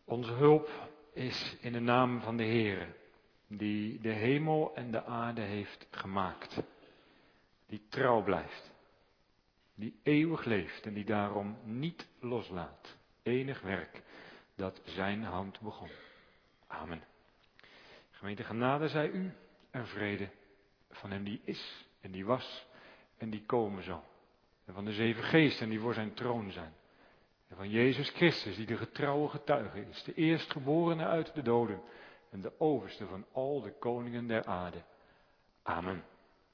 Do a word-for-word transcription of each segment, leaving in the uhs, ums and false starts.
Onze hulp is in de naam van de Heere, die de hemel en de aarde heeft gemaakt. Die trouw blijft, die eeuwig leeft en die daarom niet loslaat. Enig werk dat zijn hand begon. Amen. Gemeente genade zij u en vrede van hem die is en die was en die komen zal. En van de zeven geesten die voor zijn troon zijn. En van Jezus Christus die de getrouwe getuige is. De eerstgeborene uit de doden. En de overste van al de koningen der aarde. Amen.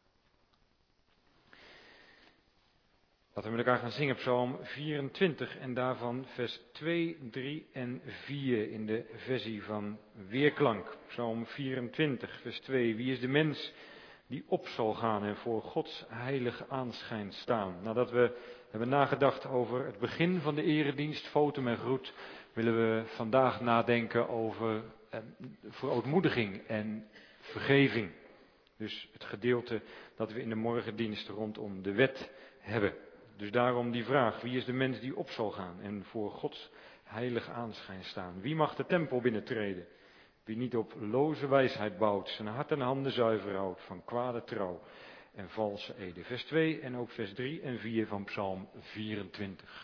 Laten we met elkaar gaan zingen Psalm vierentwintig en daarvan vers twee, drie en vier in de versie van Weerklank. Psalm vierentwintig vers twee. Wie is de mens die op zal gaan en voor Gods heilige aanschijn staan? Nadat we hebben nagedacht over het begin van de eredienst, fotum en groet, willen we vandaag nadenken over eh, verootmoediging en vergeving. Dus het gedeelte dat we in de morgendienst rondom de wet hebben. Dus daarom die vraag, wie is de mens die op zal gaan en voor Gods heilige aanschijn staan? Wie mag de tempel binnentreden? Wie niet op loze wijsheid bouwt, zijn hart en handen zuiver houdt van kwade trouw en valse ede. Vers twee en ook vers drie en vier van Psalm vierentwintig.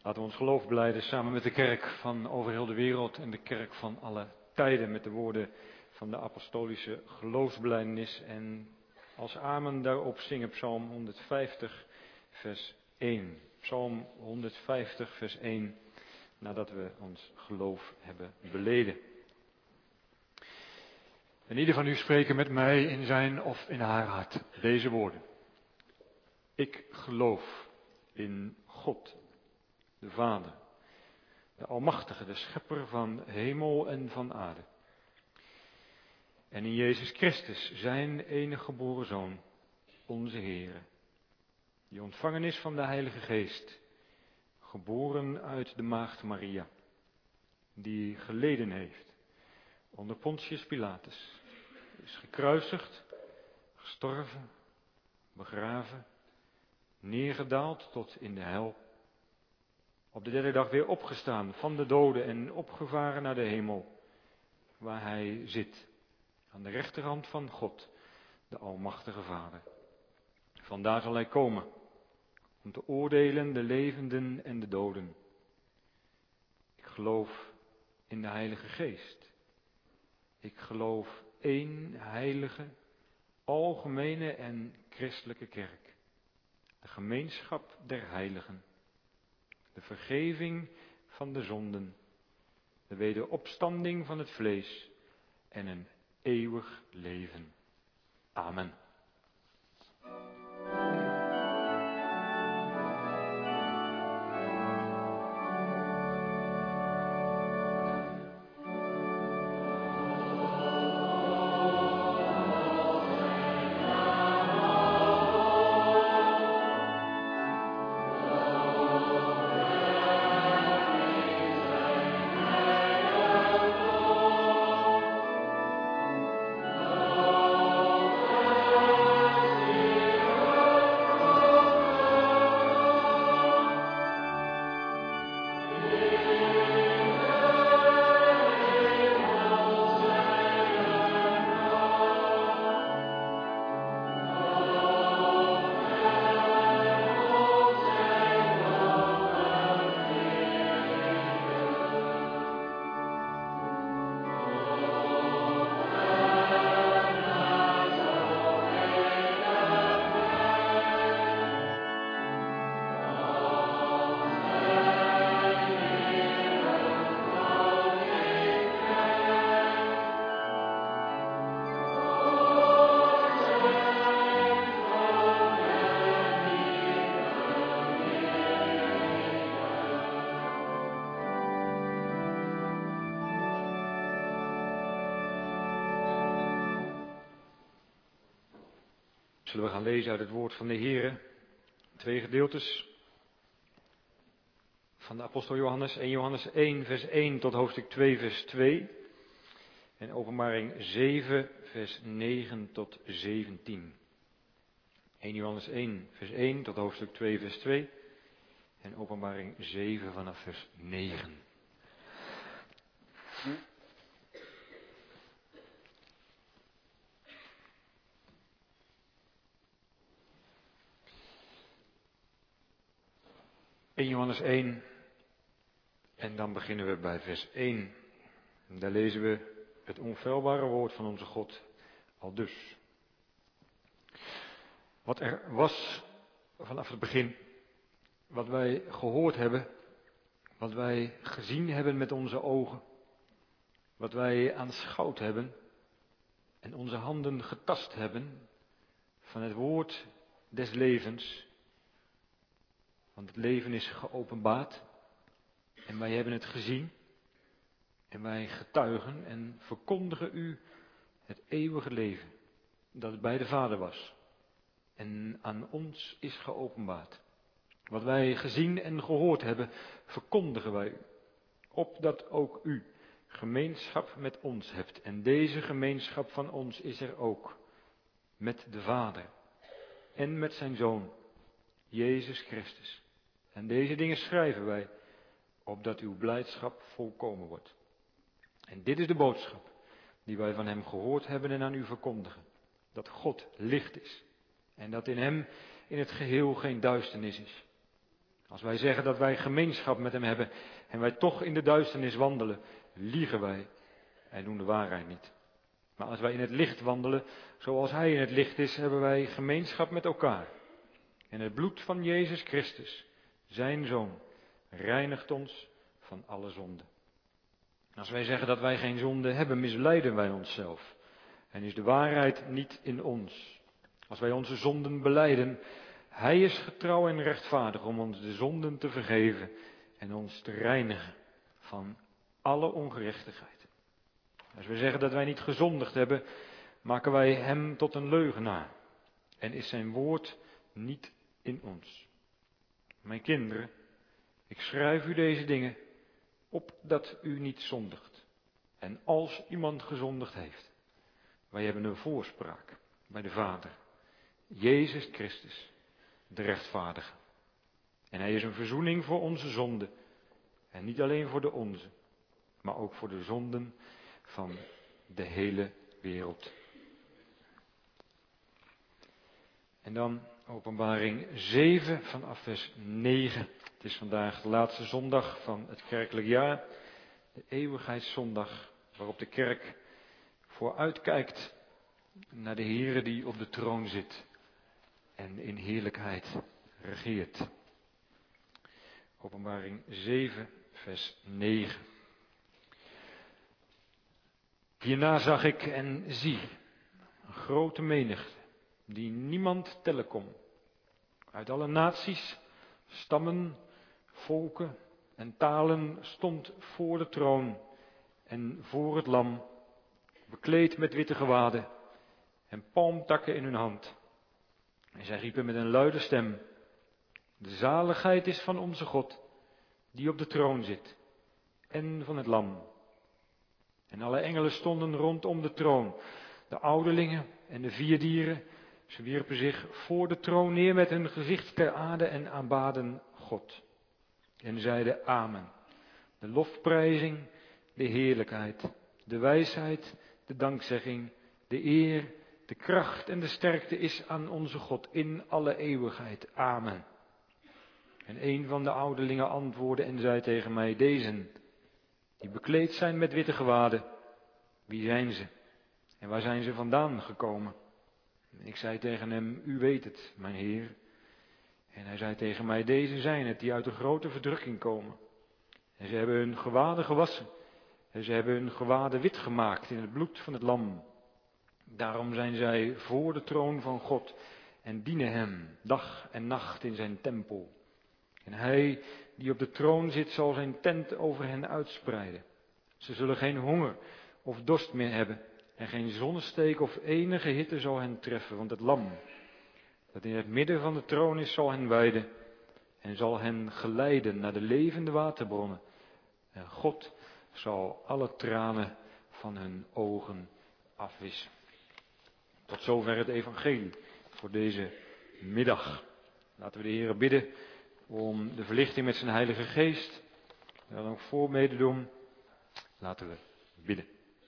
Laten we ons geloof belijden samen met de kerk van over heel de wereld en de kerk van alle tijden met de woorden van de apostolische geloofsbelijdenis. En als amen daarop zingen Psalm honderdvijftig vers één. Psalm honderdvijftig vers één, nadat we ons geloof hebben beleden. En ieder van u spreken met mij in zijn of in haar hart deze woorden. Ik geloof in God, de Vader, de Almachtige, de Schepper van hemel en van aarde. En in Jezus Christus, zijn enige geboren Zoon, onze Heere, die ontvangen is van de Heilige Geest, geboren uit de Maagd Maria, die geleden heeft onder Pontius Pilatus, is gekruisigd, gestorven, begraven, neergedaald tot in de hel, op de derde dag weer opgestaan van de doden en opgevaren naar de hemel, waar hij zit, aan de rechterhand van God, de Almachtige Vader. Vandaar zal hij komen, om te oordelen de levenden en de doden. Ik geloof in de Heilige Geest. Ik geloof één heilige, algemene en christelijke kerk. De gemeenschap der heiligen. De vergeving van de zonden. De wederopstanding van het vlees. En een eeuwig leven. Amen. Zullen we gaan lezen uit het woord van de Heere, twee gedeeltes van de apostel Johannes, eerste Johannes één vers één tot hoofdstuk twee vers twee en Openbaring zeven vers negen tot zeventien. eerste Johannes één vers één tot hoofdstuk twee vers twee en Openbaring zeven vanaf vers negen. eerste Johannes één en dan beginnen we bij vers één. En daar lezen we het onfeilbare woord van onze God aldus. Wat er was vanaf het begin, wat wij gehoord hebben, wat wij gezien hebben met onze ogen, wat wij aanschouwd hebben en onze handen getast hebben van het woord des levens. Want het leven is geopenbaard en wij hebben het gezien en wij getuigen en verkondigen u het eeuwige leven dat bij de Vader was en aan ons is geopenbaard. Wat wij gezien en gehoord hebben, verkondigen wij u, opdat ook u gemeenschap met ons hebt. En deze gemeenschap van ons is er ook met de Vader en met zijn Zoon, Jezus Christus. En deze dingen schrijven wij, opdat uw blijdschap volkomen wordt. En dit is de boodschap die wij van hem gehoord hebben en aan u verkondigen. Dat God licht is en dat in hem in het geheel geen duisternis is. Als wij zeggen dat wij gemeenschap met hem hebben en wij toch in de duisternis wandelen, liegen wij en doen de waarheid niet. Maar als wij in het licht wandelen, zoals hij in het licht is, hebben wij gemeenschap met elkaar. En het bloed van Jezus Christus, zijn Zoon, reinigt ons van alle zonde. Als wij zeggen dat wij geen zonde hebben, misleiden wij onszelf. En is de waarheid niet in ons. Als wij onze zonden belijden, hij is getrouw en rechtvaardig om ons de zonden te vergeven en ons te reinigen van alle ongerechtigheid. Als wij zeggen dat wij niet gezondigd hebben, maken wij hem tot een leugenaar en is zijn woord niet in ons. Mijn kinderen, ik schrijf u deze dingen opdat u niet zondigt. En als iemand gezondigd heeft, wij hebben een voorspraak bij de Vader, Jezus Christus, de rechtvaardige. En hij is een verzoening voor onze zonden. En niet alleen voor de onze, maar ook voor de zonden van de hele wereld. En dan Openbaring zeven vanaf vers negen. Het is vandaag de laatste zondag van het kerkelijk jaar. De eeuwigheidszondag waarop de kerk vooruitkijkt naar de Heere die op de troon zit en in heerlijkheid regeert. Openbaring zeven vers negen. Hierna zag ik en zie een grote menigte die niemand tellen kon. Uit alle naties, stammen, volken en talen stond voor de troon en voor het lam, bekleed met witte gewaden en palmtakken in hun hand. En zij riepen met een luide stem: de zaligheid is van onze God, die op de troon zit, en van het lam. En alle engelen stonden rondom de troon, de ouderlingen en de vier dieren. Ze wierpen zich voor de troon neer met hun gezicht ter aarde en aanbaden God. En zeiden amen. De lofprijzing, de heerlijkheid, de wijsheid, de dankzegging, de eer, de kracht en de sterkte is aan onze God in alle eeuwigheid. Amen. En een van de ouderlingen antwoordde en zei tegen mij: dezen, die bekleed zijn met witte gewaden, wie zijn ze? En waar zijn ze vandaan gekomen? En ik zei tegen hem: u weet het, mijn Heer. En hij zei tegen mij: deze zijn het die uit de grote verdrukking komen. En ze hebben hun gewaden gewassen. En ze hebben hun gewaden wit gemaakt in het bloed van het lam. Daarom zijn zij voor de troon van God en dienen hem dag en nacht in zijn tempel. En hij die op de troon zit zal zijn tent over hen uitspreiden. Ze zullen geen honger of dorst meer hebben. En geen zonnesteek of enige hitte zal hen treffen, want het lam dat in het midden van de troon is zal hen weiden en zal hen geleiden naar de levende waterbronnen. En God zal alle tranen van hun ogen afwissen. Tot zover het evangelie voor deze middag. Laten we de Heer bidden om de verlichting met zijn Heilige Geest. En dan ook voor mededoen. Laten we bidden.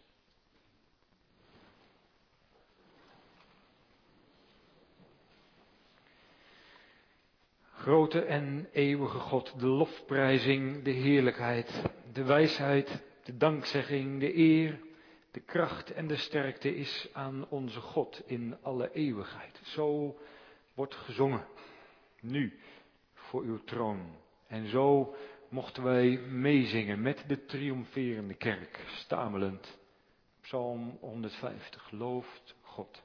Grote en eeuwige God, de lofprijzing, de heerlijkheid, de wijsheid, de dankzegging, de eer, de kracht en de sterkte is aan onze God in alle eeuwigheid. Zo wordt gezongen, nu, voor uw troon. En zo mochten wij meezingen met de triomferende kerk, stamelend. Psalm honderdvijftig, looft God.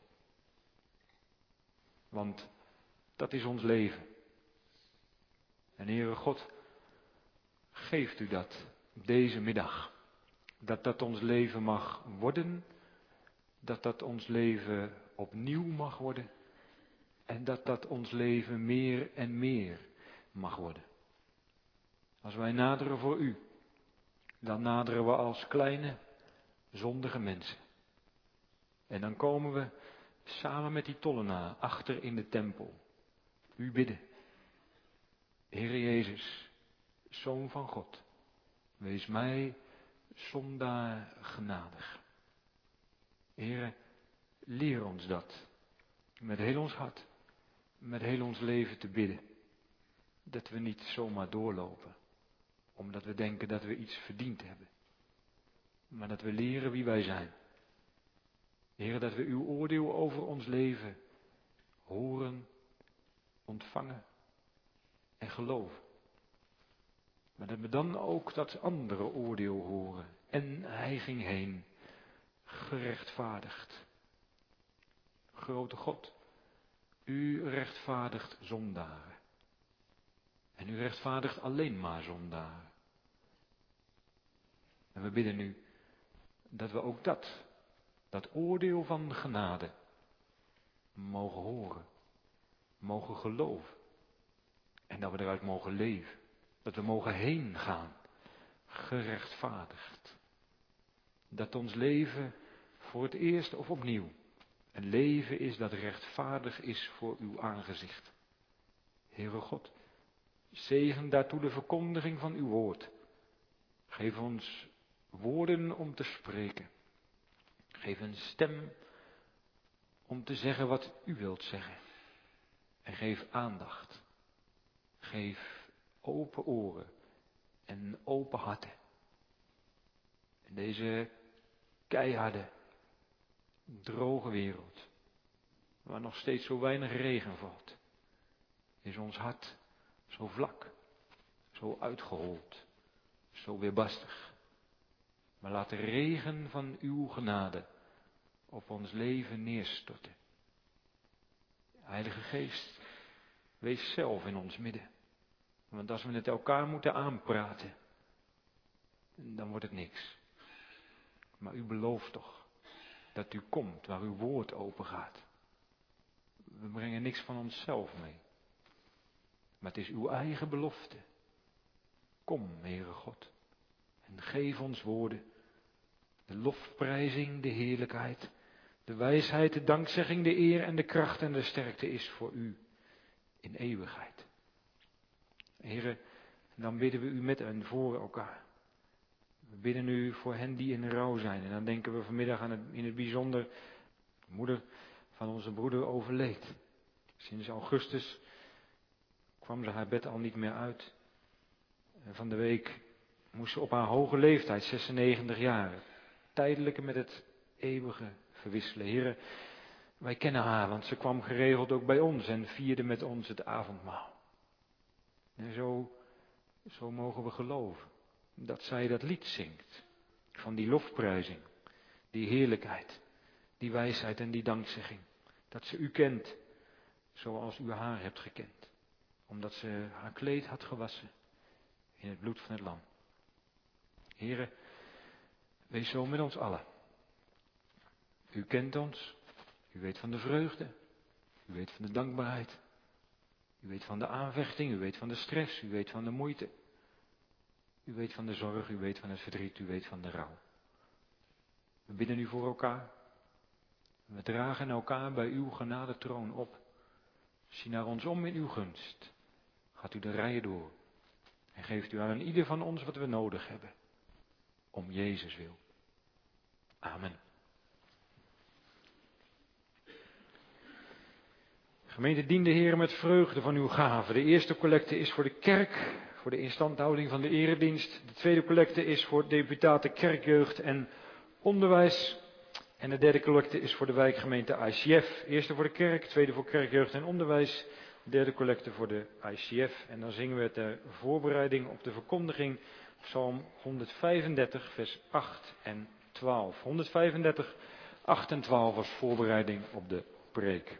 Want dat is ons leven. En Heere God, geeft u dat deze middag. Dat dat ons leven mag worden. Dat dat ons leven opnieuw mag worden. En dat dat ons leven meer en meer mag worden. Als wij naderen voor u, dan naderen we als kleine, zondige mensen. En dan komen we samen met die tollenaar achter in de tempel. U bidden. Heere Jezus, Zoon van God, wees mij zondaar genadig. Heere, leer ons dat, met heel ons hart, met heel ons leven te bidden. Dat we niet zomaar doorlopen, omdat we denken dat we iets verdiend hebben. Maar dat we leren wie wij zijn. Heer, dat we uw oordeel over ons leven horen, ontvangen en geloven. Maar dat we dan ook dat andere oordeel horen. En hij ging heen, gerechtvaardigd. Grote God, u rechtvaardigt zondaren. En u rechtvaardigt alleen maar zondaren. En we bidden nu dat we ook dat, dat oordeel van genade, mogen horen, mogen geloven. En dat we eruit mogen leven. Dat we mogen heen gaan, gerechtvaardigd. Dat ons leven voor het eerst of opnieuw een leven is dat rechtvaardig is voor uw aangezicht. Heere God, zegen daartoe de verkondiging van uw woord. Geef ons woorden om te spreken. Geef een stem om te zeggen wat u wilt zeggen. En geef aandacht. Geef open oren en open harten. In deze keiharde, droge wereld, waar nog steeds zo weinig regen valt, is ons hart zo vlak, zo uitgehold, zo weerbarstig. Maar laat de regen van uw genade op ons leven neerstorten. Heilige Geest, wees zelf in ons midden. Want als we het elkaar moeten aanpraten, dan wordt het niks. Maar u belooft toch dat u komt waar uw woord open gaat. We brengen niks van onszelf mee. Maar het is uw eigen belofte. Kom, Heere God, en geef ons woorden. De lofprijzing, de heerlijkheid, de wijsheid, de dankzegging, de eer en de kracht en de sterkte is voor u in eeuwigheid. Heere, dan bidden we u met en voor elkaar. We bidden u voor hen die in rouw zijn. En dan denken we vanmiddag aan het, in het bijzonder, de moeder van onze broeder overleed. Sinds augustus kwam ze haar bed al niet meer uit. En van de week moest ze op haar hoge leeftijd, zesennegentig jaar, tijdelijke met het eeuwige verwisselen. Heren, wij kennen haar, want ze kwam geregeld ook bij ons en vierde met ons het avondmaal. En zo, zo mogen we geloven dat zij dat lied zingt. Van die lofprijzing, die heerlijkheid, die wijsheid en die dankzegging. Dat ze u kent, zoals u haar hebt gekend. Omdat ze haar kleed had gewassen in het bloed van het lam. Heren, wees zo met ons allen. U kent ons, u weet van de vreugde, u weet van de dankbaarheid. U weet van de aanvechting, u weet van de stress, u weet van de moeite. U weet van de zorg, u weet van het verdriet, u weet van de rouw. We bidden u voor elkaar. We dragen elkaar bij uw genadetroon op. Zie naar ons om in uw gunst. Gaat u de rijen door. En geeft u aan ieder van ons wat we nodig hebben. Om Jezus wil. Amen. Gemeente, dien de Heer met vreugde van uw gaven. De eerste collecte is voor de kerk, voor de instandhouding van de eredienst. De tweede collecte is voor deputaten kerkjeugd en onderwijs. En de derde collecte is voor de wijkgemeente I C F. Eerste voor de kerk, tweede voor kerkjeugd en onderwijs. De derde collecte voor de I C F. En dan zingen we ter voorbereiding op de verkondiging Psalm honderdvijfendertig, vers acht en twaalf. honderdvijfendertig, acht en twaalf als voorbereiding op de preek.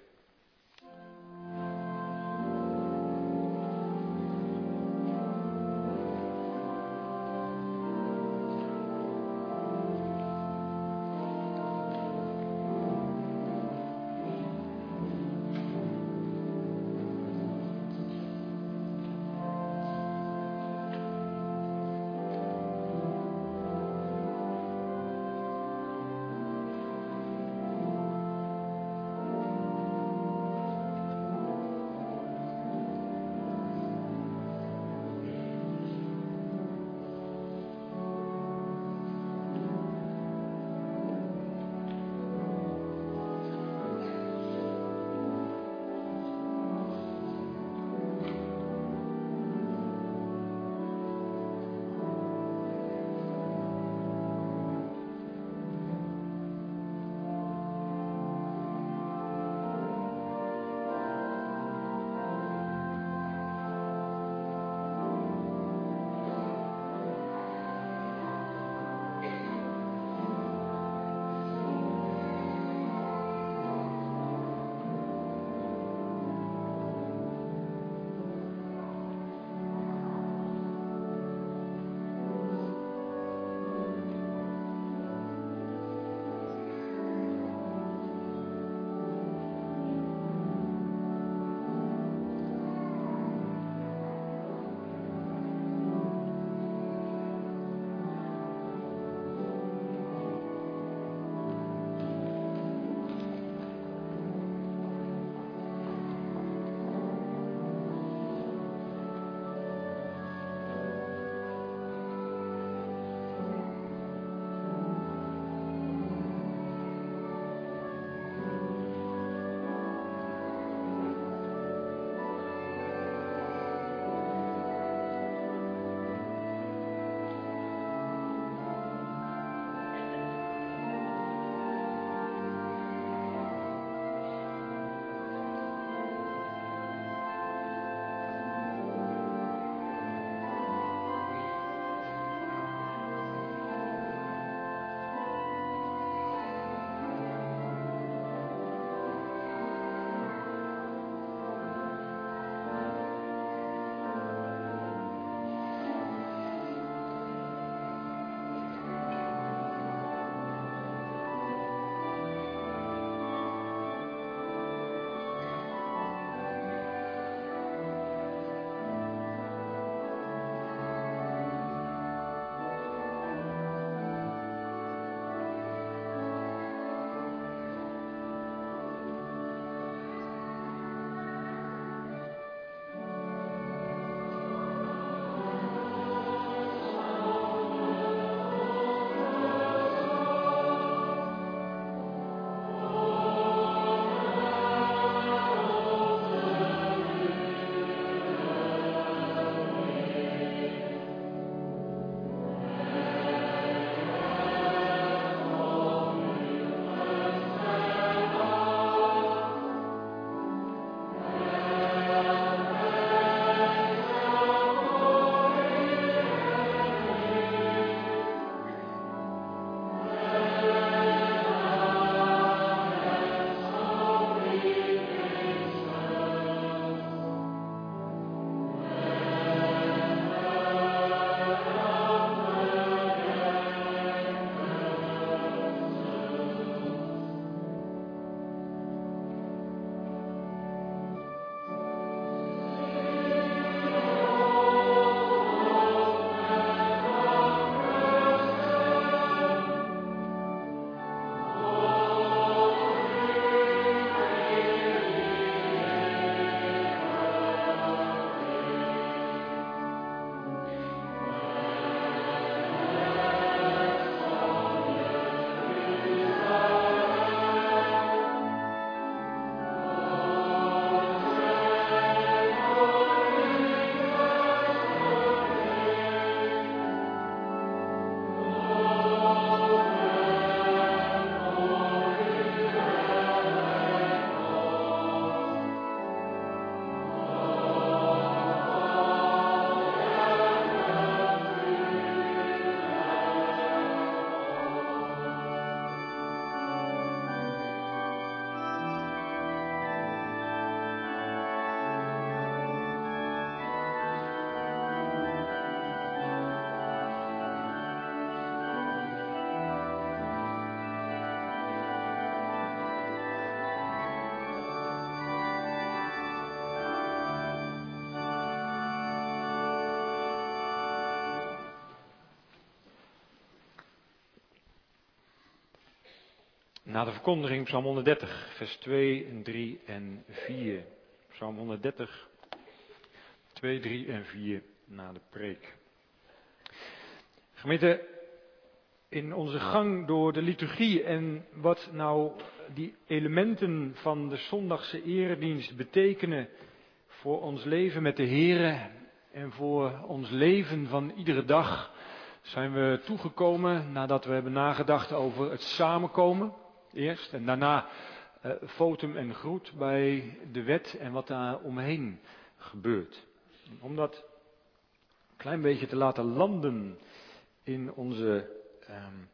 Na de verkondiging Psalm honderddertig, vers twee, drie en vier. Psalm honderddertig, twee, drie en vier na de preek. Gemeente, in onze gang door de liturgie en wat nou die elementen van de zondagse eredienst betekenen voor ons leven met de Here en voor ons leven van iedere dag, zijn we toegekomen nadat we hebben nagedacht over het samenkomen eerst en daarna uh, fotum en groet bij de wet en wat daar omheen gebeurt. Om dat een klein beetje te laten landen in onze um,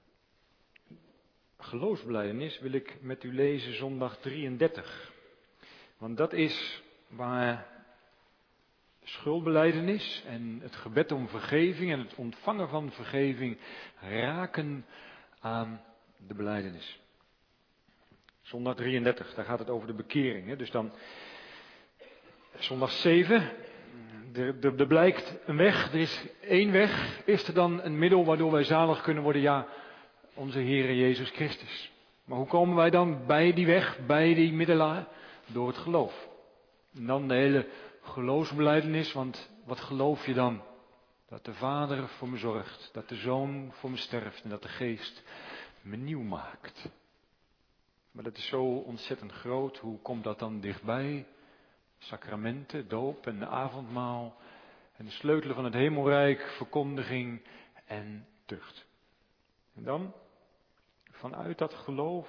geloofsbelijdenis wil ik met u lezen zondag drieëndertig. Want dat is waar schuldbelijdenis en het gebed om vergeving en het ontvangen van vergeving raken aan de belijdenis. Zondag drieëndertig, daar gaat het over de bekering. Hè? Dus dan zondag zeven, er, er, er blijkt een weg, er is één weg. Is er dan een middel waardoor wij zalig kunnen worden? Ja, onze Heere Jezus Christus. Maar hoe komen wij dan bij die weg, bij die middelaar? Door het geloof. En dan de hele geloofsbelijdenis, want wat geloof je dan? Dat de Vader voor me zorgt, dat de Zoon voor me sterft en dat de Geest me nieuw maakt. Maar dat is zo ontzettend groot, hoe komt dat dan dichtbij? Sacramenten, doop en avondmaal en de sleutelen van het hemelrijk, verkondiging en tucht. En dan, vanuit dat geloof,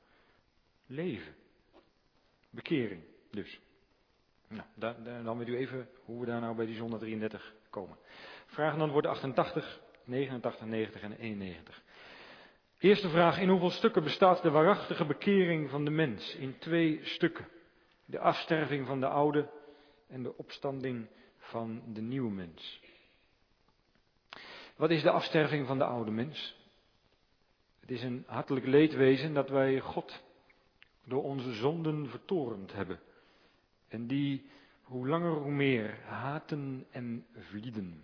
leven. Bekering dus. Nou, daar, daar, dan weet u even hoe we daar nou bij die zondag drieëndertig komen. Vraag dan wordt achtentachtig, negenentachtig, negentig en eenennegentig. Eerste vraag, in hoeveel stukken bestaat de waarachtige bekering van de mens? In twee stukken. De afsterving van de oude en de opstanding van de nieuwe mens. Wat is de afsterving van de oude mens? Het is een hartelijk leedwezen dat wij God door onze zonden vertorend hebben. En die hoe langer hoe meer haten en vlieden.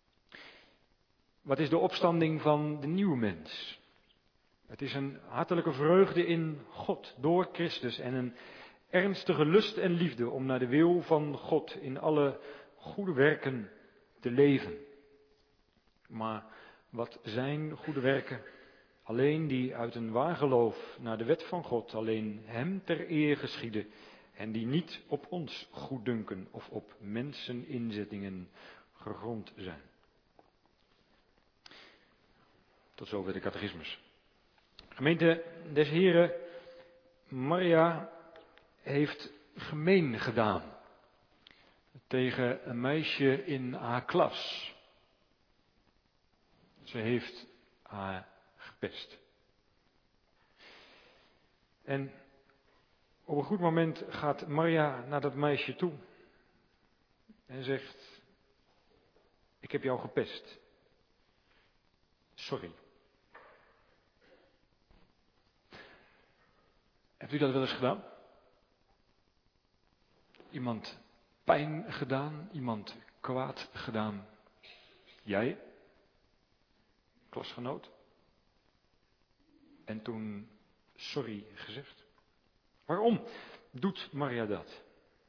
Wat is de opstanding van de nieuwe mens? Het is een hartelijke vreugde in God door Christus en een ernstige lust en liefde om naar de wil van God in alle goede werken te leven. Maar wat zijn goede werken? Alleen die uit een waar geloof naar de wet van God, alleen hem ter eer geschieden en die niet op ons goeddunken of op menseninzettingen gegrond zijn. Tot zover de catechismus. Gemeente des Heren, Maria heeft gemeen gedaan tegen een meisje in haar klas. Ze heeft haar gepest. En op een goed moment gaat Maria naar dat meisje toe en zegt: ik heb jou gepest. Sorry. Hebt u dat wel eens gedaan? Iemand pijn gedaan, iemand kwaad gedaan. Jij, klasgenoot. En toen sorry gezegd. Waarom doet Maria dat?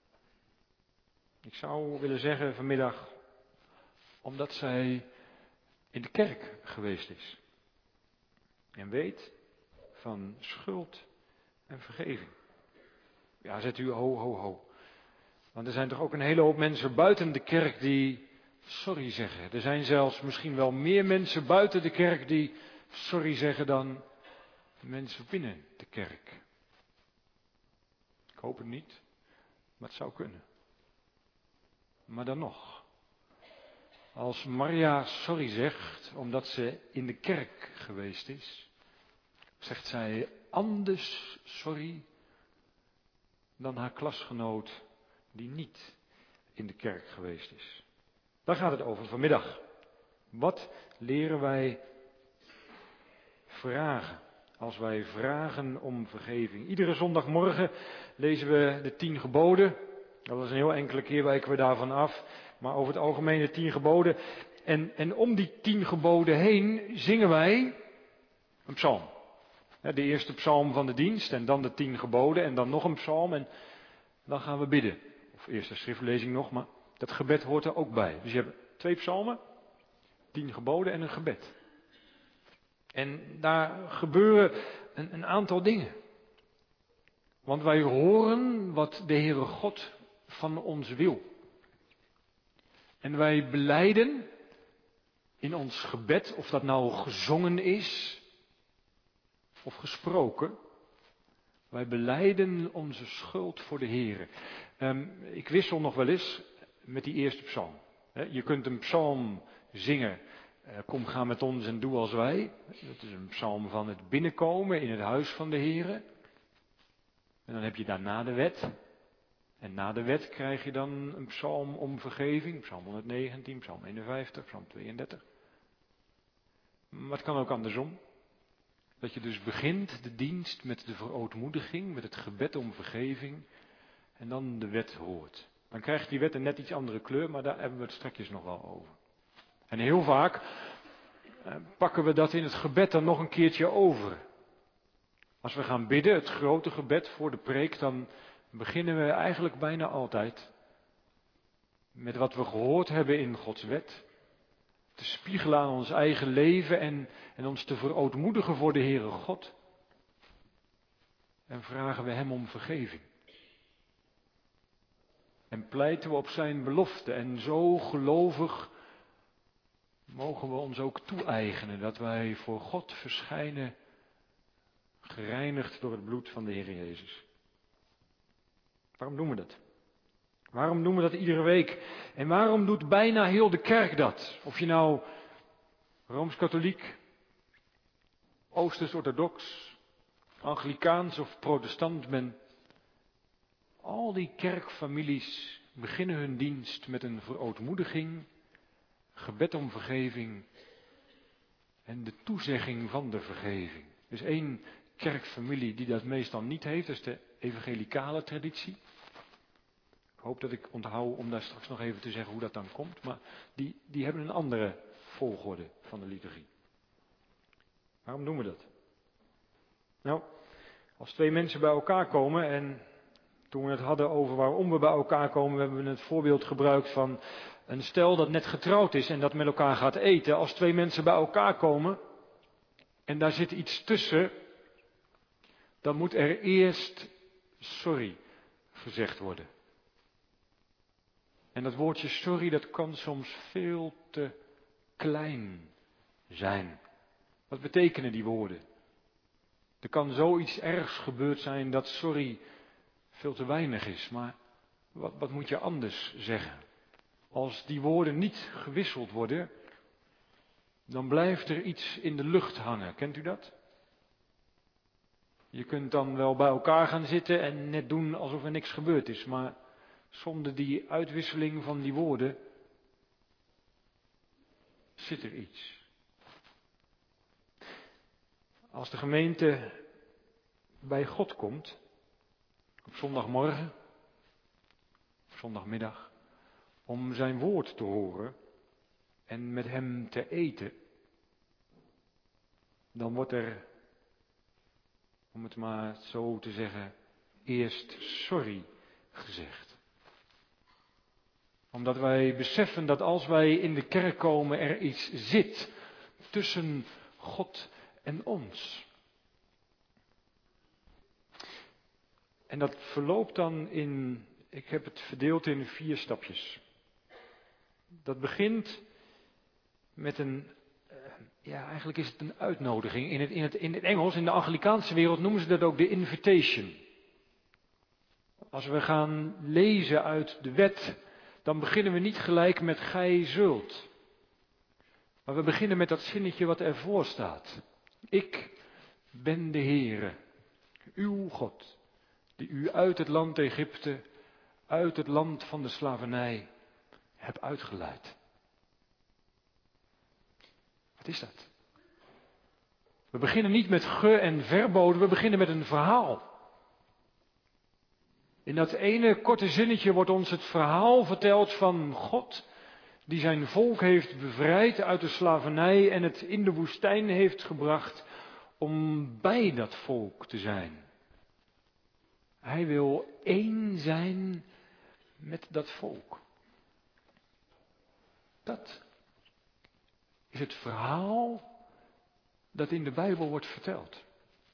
Ik zou willen zeggen vanmiddag, omdat zij in de kerk geweest is. En weet van schuld en vergeving. Ja, zet u ho, ho, ho. Want er zijn toch ook een hele hoop mensen buiten de kerk die sorry zeggen. Er zijn zelfs misschien wel meer mensen buiten de kerk die sorry zeggen dan mensen binnen de kerk. Ik hoop het niet, maar het zou kunnen. Maar dan nog. Als Maria sorry zegt, omdat ze in de kerk geweest is, zegt zij anders sorry dan haar klasgenoot die niet in de kerk geweest is. Daar gaat het over vanmiddag. Wat leren wij vragen als wij vragen om vergeving? Iedere zondagmorgen lezen we de tien geboden. Dat was een heel enkele keer wijken we daarvan af. Maar over het algemeen de tien geboden. En, en om die tien geboden heen zingen wij een psalm. De eerste psalm van de dienst en dan de tien geboden en dan nog een psalm en dan gaan we bidden. Of eerst de schriftlezing nog, maar dat gebed hoort er ook bij. Dus je hebt twee psalmen, tien geboden en een gebed. En daar gebeuren een, een aantal dingen. Want wij horen wat de Heere God van ons wil. En wij belijden in ons gebed, of dat nou gezongen is of gesproken. Wij belijden onze schuld voor de Heere. Um, ik wissel nog wel eens met die eerste psalm. He, je kunt een psalm zingen. Uh, kom, ga met ons en doe als wij. Dat is een psalm van het binnenkomen in het huis van de Heere. En dan heb je daarna de wet. En na de wet krijg je dan een psalm om vergeving. Psalm honderdnegentien, psalm eenenvijftig, psalm tweeëndertig. Maar het kan ook andersom. Dat je dus begint de dienst met de verootmoediging, met het gebed om vergeving. En dan de wet hoort. Dan krijgt die wet een net iets andere kleur, maar daar hebben we het straks nog wel over. En heel vaak eh, pakken we dat in het gebed dan nog een keertje over. Als we gaan bidden, het grote gebed voor de preek, dan beginnen we eigenlijk bijna altijd met wat we gehoord hebben in Gods wet. Te spiegelen aan ons eigen leven en, en ons te verootmoedigen voor de Heere God. En vragen we Hem om vergeving. En pleiten we op zijn belofte. En zo gelovig mogen we ons ook toe-eigenen dat wij voor God verschijnen, gereinigd door het bloed van de Heer Jezus. Waarom doen we dat? Waarom doen we dat iedere week? En waarom doet bijna heel de kerk dat? Of je nou Rooms-Katholiek, Oosters-Orthodox, Anglikaans of Protestant bent. Al die kerkfamilies beginnen hun dienst met een verootmoediging, gebed om vergeving en de toezegging van de vergeving. Er is één kerkfamilie die dat meestal niet heeft, dat is de evangelicale traditie. Ik hoop dat ik onthoud om daar straks nog even te zeggen hoe dat dan komt, maar die, die hebben een andere volgorde van de liturgie. Waarom doen we dat? Nou, als twee mensen bij elkaar komen en toen we het hadden over waarom we bij elkaar komen, hebben we het voorbeeld gebruikt van een stel dat net getrouwd is en dat met elkaar gaat eten. Als twee mensen bij elkaar komen en daar zit iets tussen, dan moet er eerst sorry gezegd worden. En dat woordje sorry, dat kan soms veel te klein zijn. Wat betekenen die woorden? Er kan zoiets ergs gebeurd zijn dat sorry veel te weinig is. Maar wat, wat moet je anders zeggen? Als die woorden niet gewisseld worden, dan blijft er iets in de lucht hangen. Kent u dat? Je kunt dan wel bij elkaar gaan zitten en net doen alsof er niks gebeurd is. Maar zonder die uitwisseling van die woorden zit er iets. Als de gemeente bij God komt, op zondagmorgen, op zondagmiddag, om zijn woord te horen en met hem te eten, dan wordt er, om het maar zo te zeggen, eerst sorry gezegd. Omdat wij beseffen dat als wij in de kerk komen er iets zit tussen God en ons. En dat verloopt dan in, ik heb het verdeeld in vier stapjes. Dat begint met een, uh, ja eigenlijk is het een uitnodiging. In het, in, het, in het Engels, in de Anglikaanse wereld noemen ze dat ook de invitation. Als we gaan lezen uit de wet, dan beginnen we niet gelijk met gij zult. Maar we beginnen met dat zinnetje wat ervoor staat. Ik ben de Heere, uw God, die u uit het land Egypte, uit het land van de slavernij, heb uitgeleid. Wat is dat? We beginnen niet met ge- en verboden, we beginnen met een verhaal. In dat ene korte zinnetje wordt ons het verhaal verteld van God, die zijn volk heeft bevrijd uit de slavernij en het in de woestijn heeft gebracht om bij dat volk te zijn. Hij wil één zijn met dat volk. Dat is het verhaal dat in de Bijbel wordt verteld.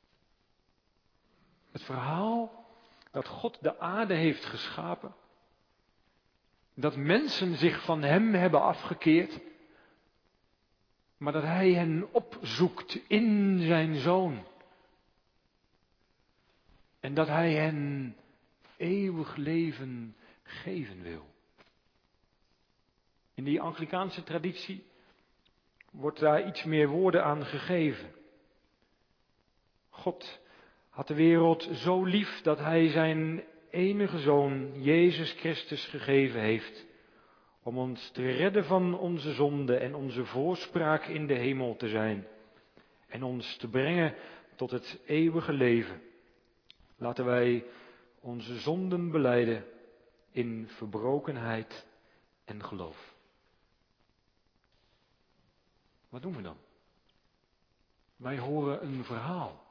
Het verhaal dat God de aarde heeft geschapen. Dat mensen zich van hem hebben afgekeerd. Maar dat hij hen opzoekt in zijn Zoon. En dat hij hen eeuwig leven geven wil. In die Anglikaanse traditie wordt daar iets meer woorden aan gegeven. God had de wereld zo lief dat hij zijn enige Zoon, Jezus Christus, gegeven heeft. Om ons te redden van onze zonde en onze voorspraak in de hemel te zijn. En ons te brengen tot het eeuwige leven. Laten wij onze zonden belijden in verbrokenheid en geloof. Wat doen we dan? Wij horen een verhaal.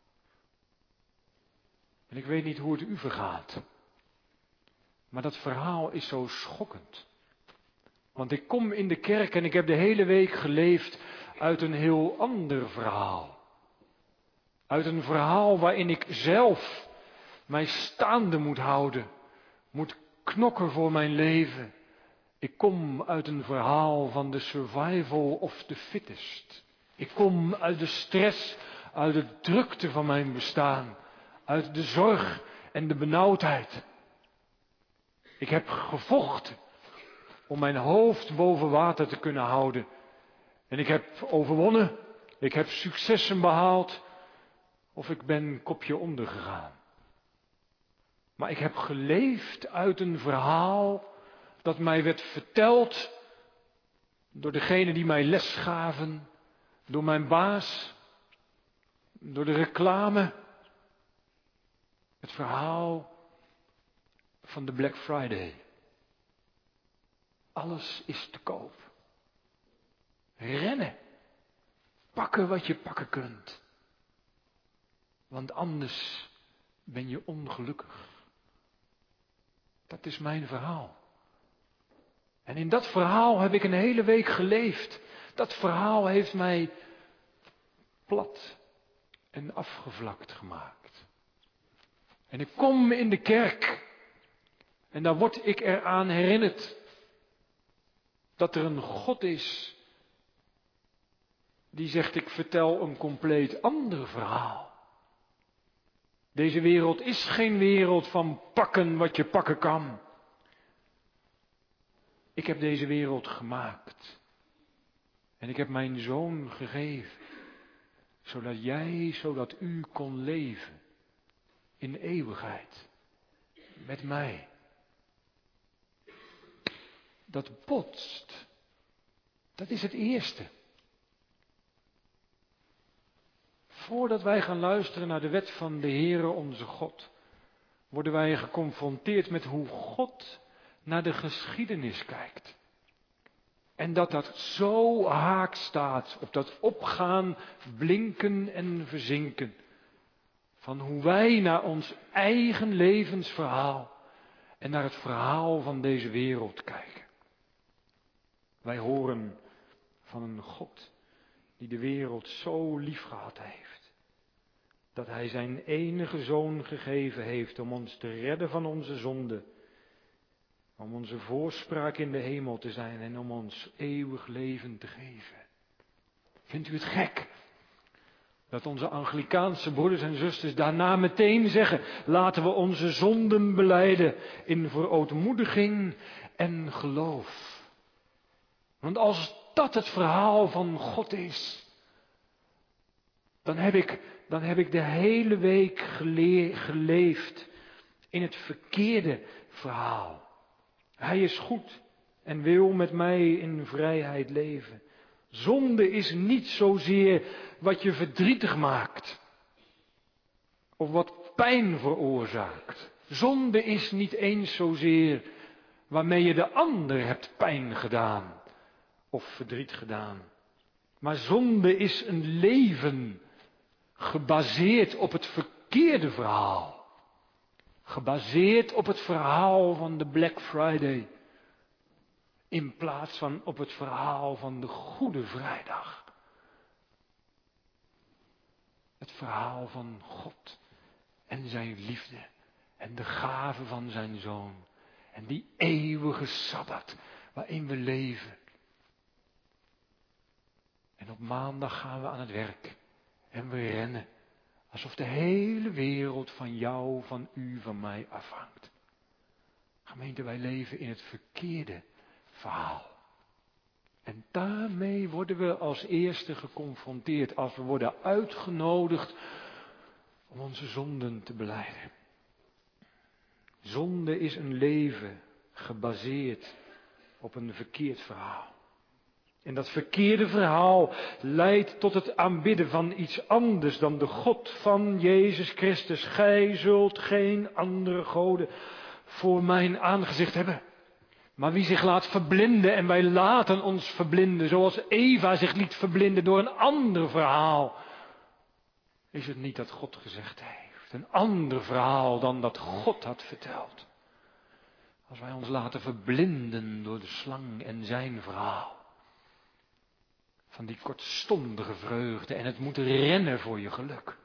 En ik weet niet hoe het u vergaat. Maar dat verhaal is zo schokkend. Want ik kom in de kerk en ik heb de hele week geleefd uit een heel ander verhaal. Uit een verhaal waarin ik zelf mij staande moet houden. Moet knokken voor mijn leven. Ik kom uit een verhaal van de survival of the fittest. Ik kom uit de stress, uit de drukte van mijn bestaan. Uit de zorg en de benauwdheid. Ik heb gevochten om mijn hoofd boven water te kunnen houden. En ik heb overwonnen. Ik heb successen behaald. Of ik ben kopje onder gegaan. Maar ik heb geleefd uit een verhaal dat mij werd verteld door degene die mij les gaven, door mijn baas, door de reclame. Het verhaal van de Black Friday. Alles is te koop. Rennen. Pakken wat je pakken kunt. Want anders ben je ongelukkig. Dat is mijn verhaal. En in dat verhaal heb ik een hele week geleefd. Dat verhaal heeft mij plat en afgevlakt gemaakt. En ik kom in de kerk. En daar word ik eraan herinnerd. Dat er een God is. Die zegt, ik vertel een compleet ander verhaal. Deze wereld is geen wereld van pakken wat je pakken kan. Ik heb deze wereld gemaakt. En ik heb mijn Zoon gegeven. Zodat jij, zodat u kon leven. In eeuwigheid. Met mij. Dat botst. Dat is het eerste. Voordat wij gaan luisteren naar de wet van de Heere onze God, worden wij geconfronteerd met hoe God naar de geschiedenis kijkt. En dat dat zo haak staat op dat opgaan, blinken en verzinken. Van hoe wij naar ons eigen levensverhaal en naar het verhaal van deze wereld kijken. Wij horen van een God die de wereld zo lief gehad heeft. Dat hij zijn enige Zoon gegeven heeft om ons te redden van onze zonde. Om onze voorspraak in de hemel te zijn en om ons eeuwig leven te geven. Vindt u het gek? Dat onze Anglikaanse broeders en zusters daarna meteen zeggen, laten we onze zonden belijden in verootmoediging en geloof. Want als dat het verhaal van God is, dan heb ik, dan heb ik de hele week gele- geleefd in het verkeerde verhaal. Hij is goed en wil met mij in vrijheid leven. Zonde is niet zozeer wat je verdrietig maakt. Of wat pijn veroorzaakt. Zonde is niet eens zozeer waarmee je de ander hebt pijn gedaan. Of verdriet gedaan. Maar zonde is een leven gebaseerd op het verkeerde verhaal. Gebaseerd op het verhaal van de Black Friday. In plaats van op het verhaal van de Goede Vrijdag. Het verhaal van God en zijn liefde en de gave van zijn Zoon. En die eeuwige Sabbat waarin we leven. En op maandag gaan we aan het werk en we rennen. Alsof de hele wereld van jou, van u, van mij afhangt. Gemeente, wij leven in het verkeerde verhaal. En daarmee worden we als eerste geconfronteerd als we worden uitgenodigd om onze zonden te belijden. Zonde is een leven gebaseerd op een verkeerd verhaal. En dat verkeerde verhaal leidt tot het aanbidden van iets anders dan de God van Jezus Christus. Gij zult geen andere goden voor mijn aangezicht hebben. Maar wie zich laat verblinden, en wij laten ons verblinden, zoals Eva zich liet verblinden door een ander verhaal. Is het niet dat God gezegd heeft? Een ander verhaal dan dat God had verteld. Als wij ons laten verblinden door de slang en zijn verhaal. Van die kortstondige vreugde en het moeten rennen voor je geluk.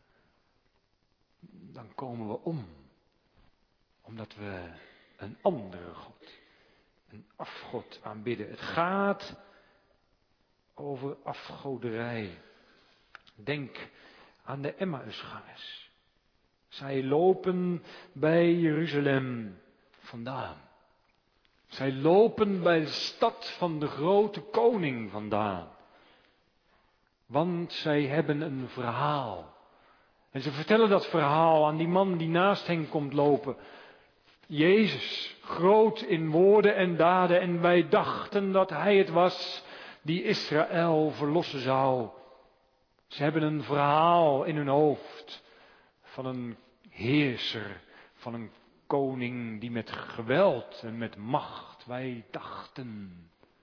Dan komen we om. Omdat we een andere God, een afgod aanbidden. Het gaat over afgoderij. Denk aan de Emmausgangers. Zij lopen bij Jeruzalem vandaan. Zij lopen bij de stad van de grote koning vandaan. Want zij hebben een verhaal. En ze vertellen dat verhaal aan die man die naast hen komt lopen. Jezus, groot in woorden en daden. En wij dachten dat hij het was die Israël verlossen zou. Ze hebben een verhaal in hun hoofd. Van een heerser. Van een koning die met geweld en met macht. Wij dachten.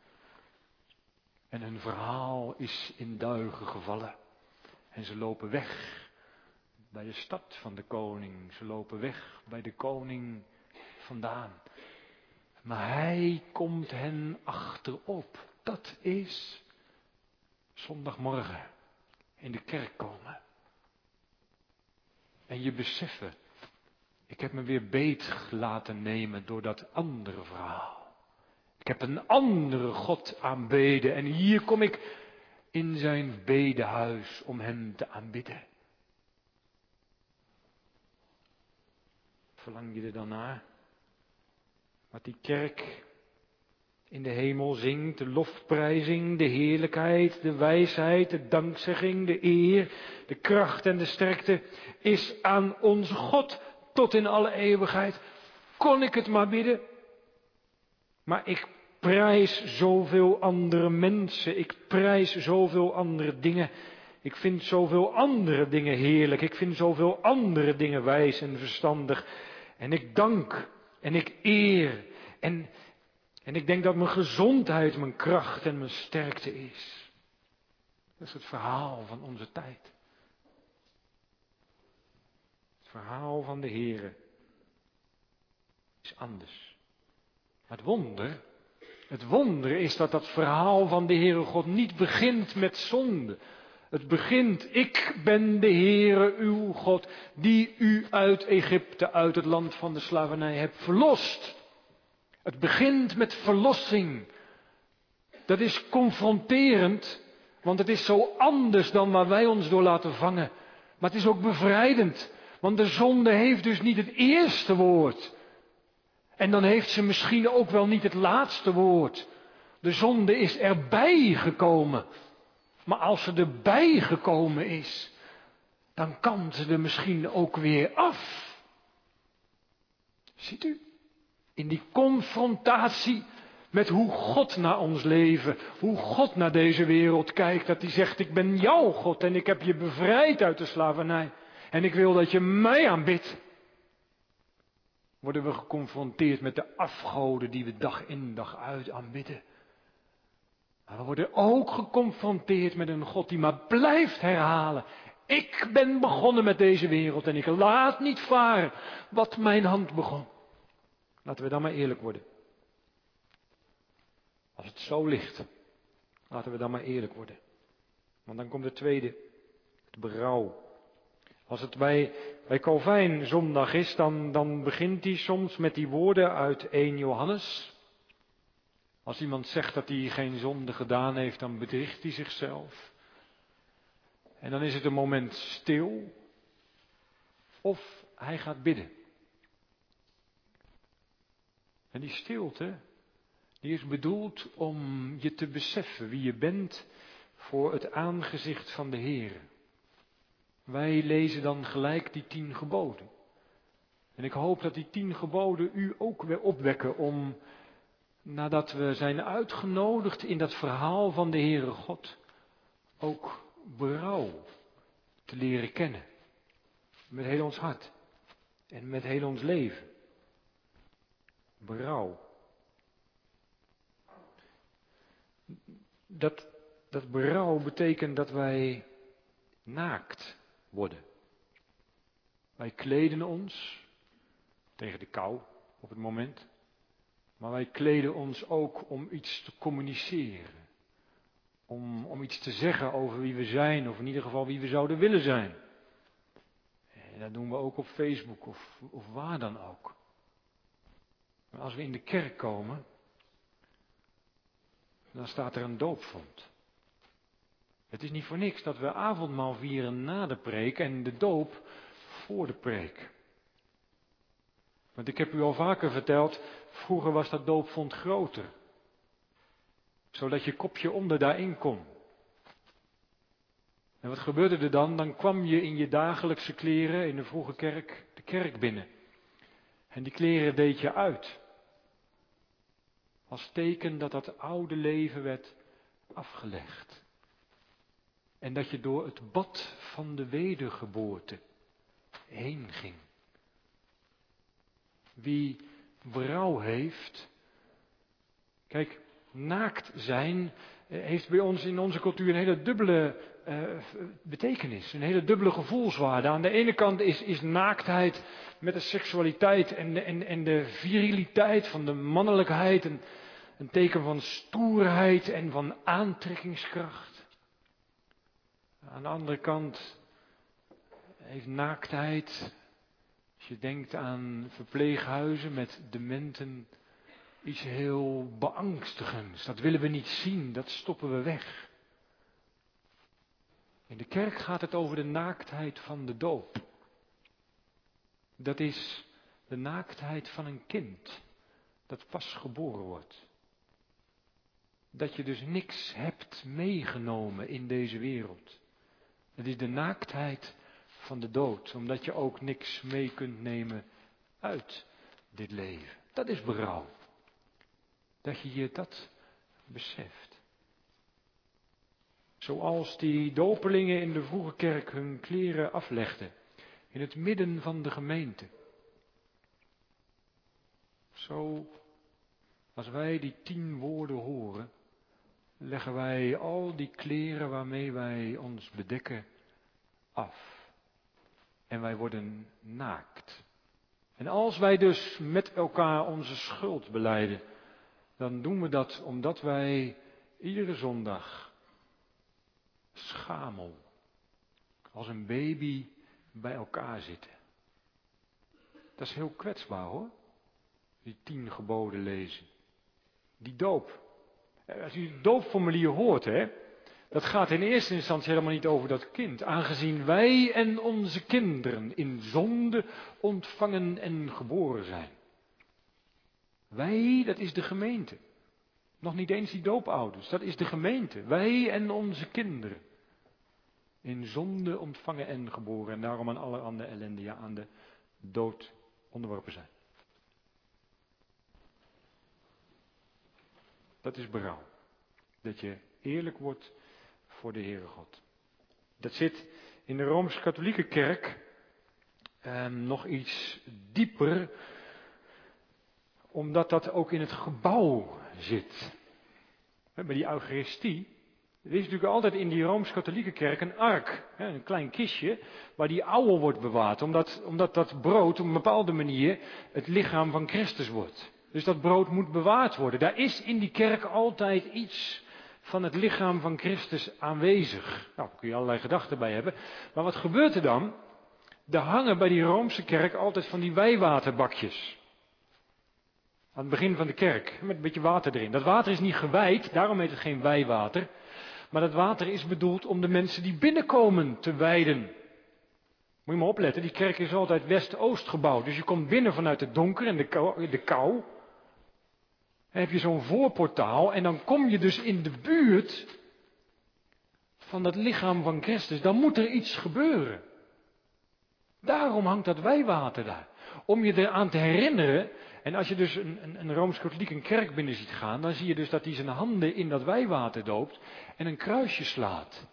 En hun verhaal is in duigen gevallen. En ze lopen weg bij de stad van de koning. Ze lopen weg bij de koning vandaan. Maar hij komt hen achterop. Dat is zondagmorgen in de kerk komen. En je beseffen, ik heb me weer beet laten nemen door dat andere verhaal. Ik heb een andere God aanbeden en hier kom ik in zijn bedehuis om hem te aanbidden. Verlang je er dan naar? Wat die kerk in de hemel zingt, de lofprijzing, de heerlijkheid, de wijsheid, de dankzegging, de eer, de kracht en de sterkte is aan onze God tot in alle eeuwigheid. Kon ik het maar bidden? Maar ik prijs zoveel andere mensen, ik prijs zoveel andere dingen. Ik vind zoveel andere dingen heerlijk, ik vind zoveel andere dingen wijs en verstandig. En ik dank en ik eer en, en ik denk dat mijn gezondheid mijn kracht en mijn sterkte is. Dat is het verhaal van onze tijd. Het verhaal van de Heere is anders. Maar het wonder, het wonder is dat dat verhaal van de Heere God niet begint met zonde. Het begint, ik ben de Heere uw God, die u uit Egypte, uit het land van de slavernij hebt verlost. Het begint met verlossing. Dat is confronterend, want het is zo anders dan waar wij ons door laten vangen. Maar het is ook bevrijdend, want de zonde heeft dus niet het eerste woord. En dan heeft ze misschien ook wel niet het laatste woord. De zonde is erbij gekomen. Maar als ze erbij gekomen is, dan kan ze er misschien ook weer af. Ziet u? In die confrontatie met hoe God naar ons leven, hoe God naar deze wereld kijkt. Dat hij zegt, ik ben jouw God en ik heb je bevrijd uit de slavernij. En ik wil dat je mij aanbidt. Worden we geconfronteerd met de afgoden die we dag in dag uit aanbidden. Maar we worden ook geconfronteerd met een God die maar blijft herhalen. Ik ben begonnen met deze wereld en ik laat niet varen wat mijn hand begon. Laten we dan maar eerlijk worden. Als het zo ligt, laten we dan maar eerlijk worden. Want dan komt het tweede, het berouw. Als het bij, bij Calvijn zondag is, dan, dan begint hij soms met die woorden uit eerste Johannes. Als iemand zegt dat hij geen zonde gedaan heeft, dan bedriegt hij zichzelf. En dan is het een moment stil. Of hij gaat bidden. En die stilte, die is bedoeld om je te beseffen wie je bent voor het aangezicht van de Heer. Wij lezen dan gelijk die tien geboden. En ik hoop dat die tien geboden u ook weer opwekken om, nadat we zijn uitgenodigd in dat verhaal van de Heere God, ook berouw te leren kennen. Met heel ons hart en met heel ons leven. Berouw. Dat, dat berouw betekent dat wij naakt worden. Wij kleden ons tegen de kou op het moment. Maar wij kleden ons ook om iets te communiceren. Om, om iets te zeggen over wie we zijn, of in ieder geval wie we zouden willen zijn. En dat doen we ook op Facebook of, of waar dan ook. Maar als we in de kerk komen, dan staat er een doopvond. Het is niet voor niks dat we avondmaal vieren na de preek en de doop voor de preek. Want ik heb u al vaker verteld, vroeger was dat doopvond groter. Zodat je kopje onder daarin kon. En wat gebeurde er dan? Dan kwam je in je dagelijkse kleren in de vroege kerk de kerk binnen. En die kleren deed je uit. Als teken dat dat oude leven werd afgelegd. En dat je door het bad van de wedergeboorte heen ging. Wie berouw heeft. Kijk, naakt zijn heeft bij ons in onze cultuur een hele dubbele uh, betekenis. Een hele dubbele gevoelswaarde. Aan de ene kant is, is naaktheid met de seksualiteit en de, en, en de viriliteit van de mannelijkheid. Een, een teken van stoerheid en van aantrekkingskracht. Aan de andere kant heeft naaktheid, als je denkt aan verpleeghuizen met dementen, iets heel beangstigends. Dat willen we niet zien, dat stoppen we weg. In de kerk gaat het over de naaktheid van de doop. Dat is de naaktheid van een kind dat pas geboren wordt. Dat je dus niks hebt meegenomen in deze wereld. Het is de naaktheid van de dood, omdat je ook niks mee kunt nemen uit dit leven. Dat is berouw. Dat je je dat beseft. Zoals die dopelingen in de vroege kerk hun kleren aflegden, in het midden van de gemeente. Zo, als wij die tien woorden horen, leggen wij al die kleren waarmee wij ons bedekken af. En wij worden naakt. En als wij dus met elkaar onze schuld belijden, dan doen we dat omdat wij iedere zondag schamel, als een baby bij elkaar zitten. Dat is heel kwetsbaar hoor, die tien geboden lezen. Die doop. Als u het doopformulier hoort, hè, dat gaat in eerste instantie helemaal niet over dat kind. Aangezien wij en onze kinderen in zonde ontvangen en geboren zijn. Wij, dat is de gemeente. Nog niet eens die doopouders, dat is de gemeente. Wij en onze kinderen. In zonde ontvangen en geboren. En daarom aan allerhande ellende, ja, aan de dood onderworpen zijn. Dat is berouw. Dat je eerlijk wordt voor de Heere God. Dat zit in de Rooms-Katholieke Kerk eh, nog iets dieper, omdat dat ook in het gebouw zit. Bij die Eucharistie, Er is natuurlijk altijd in die Rooms-Katholieke kerk een ark, een klein kistje, waar die ouwel wordt bewaard. Omdat, omdat dat brood op een bepaalde manier het lichaam van Christus wordt. Dus dat brood moet bewaard worden. Daar is in die kerk altijd iets van het lichaam van Christus aanwezig. Nou, daar kun je allerlei gedachten bij hebben. Maar wat gebeurt er dan? Er hangen bij die Roomse kerk altijd van die wijwaterbakjes. Aan het begin van de kerk, met een beetje water erin. Dat water is niet gewijd, daarom heet het geen wijwater. Maar dat water is bedoeld om de mensen die binnenkomen te wijden. Moet je maar opletten, die kerk is altijd west-oost gebouwd. Dus je komt binnen vanuit het donker en de kou. De kou. Dan heb je zo'n voorportaal en dan kom je dus in de buurt van het lichaam van Christus. Dan moet er iets gebeuren. Daarom hangt dat wijwater daar. Om je eraan te herinneren. En als je dus een, een, een Rooms-Katholiek een kerk binnen ziet gaan, dan zie je dus dat hij zijn handen in dat wijwater doopt en een kruisje slaat.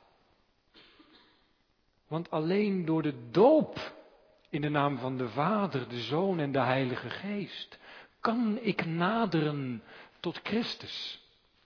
Want alleen door de doop in de naam van de Vader, de Zoon en de Heilige Geest kan ik naderen tot Christus.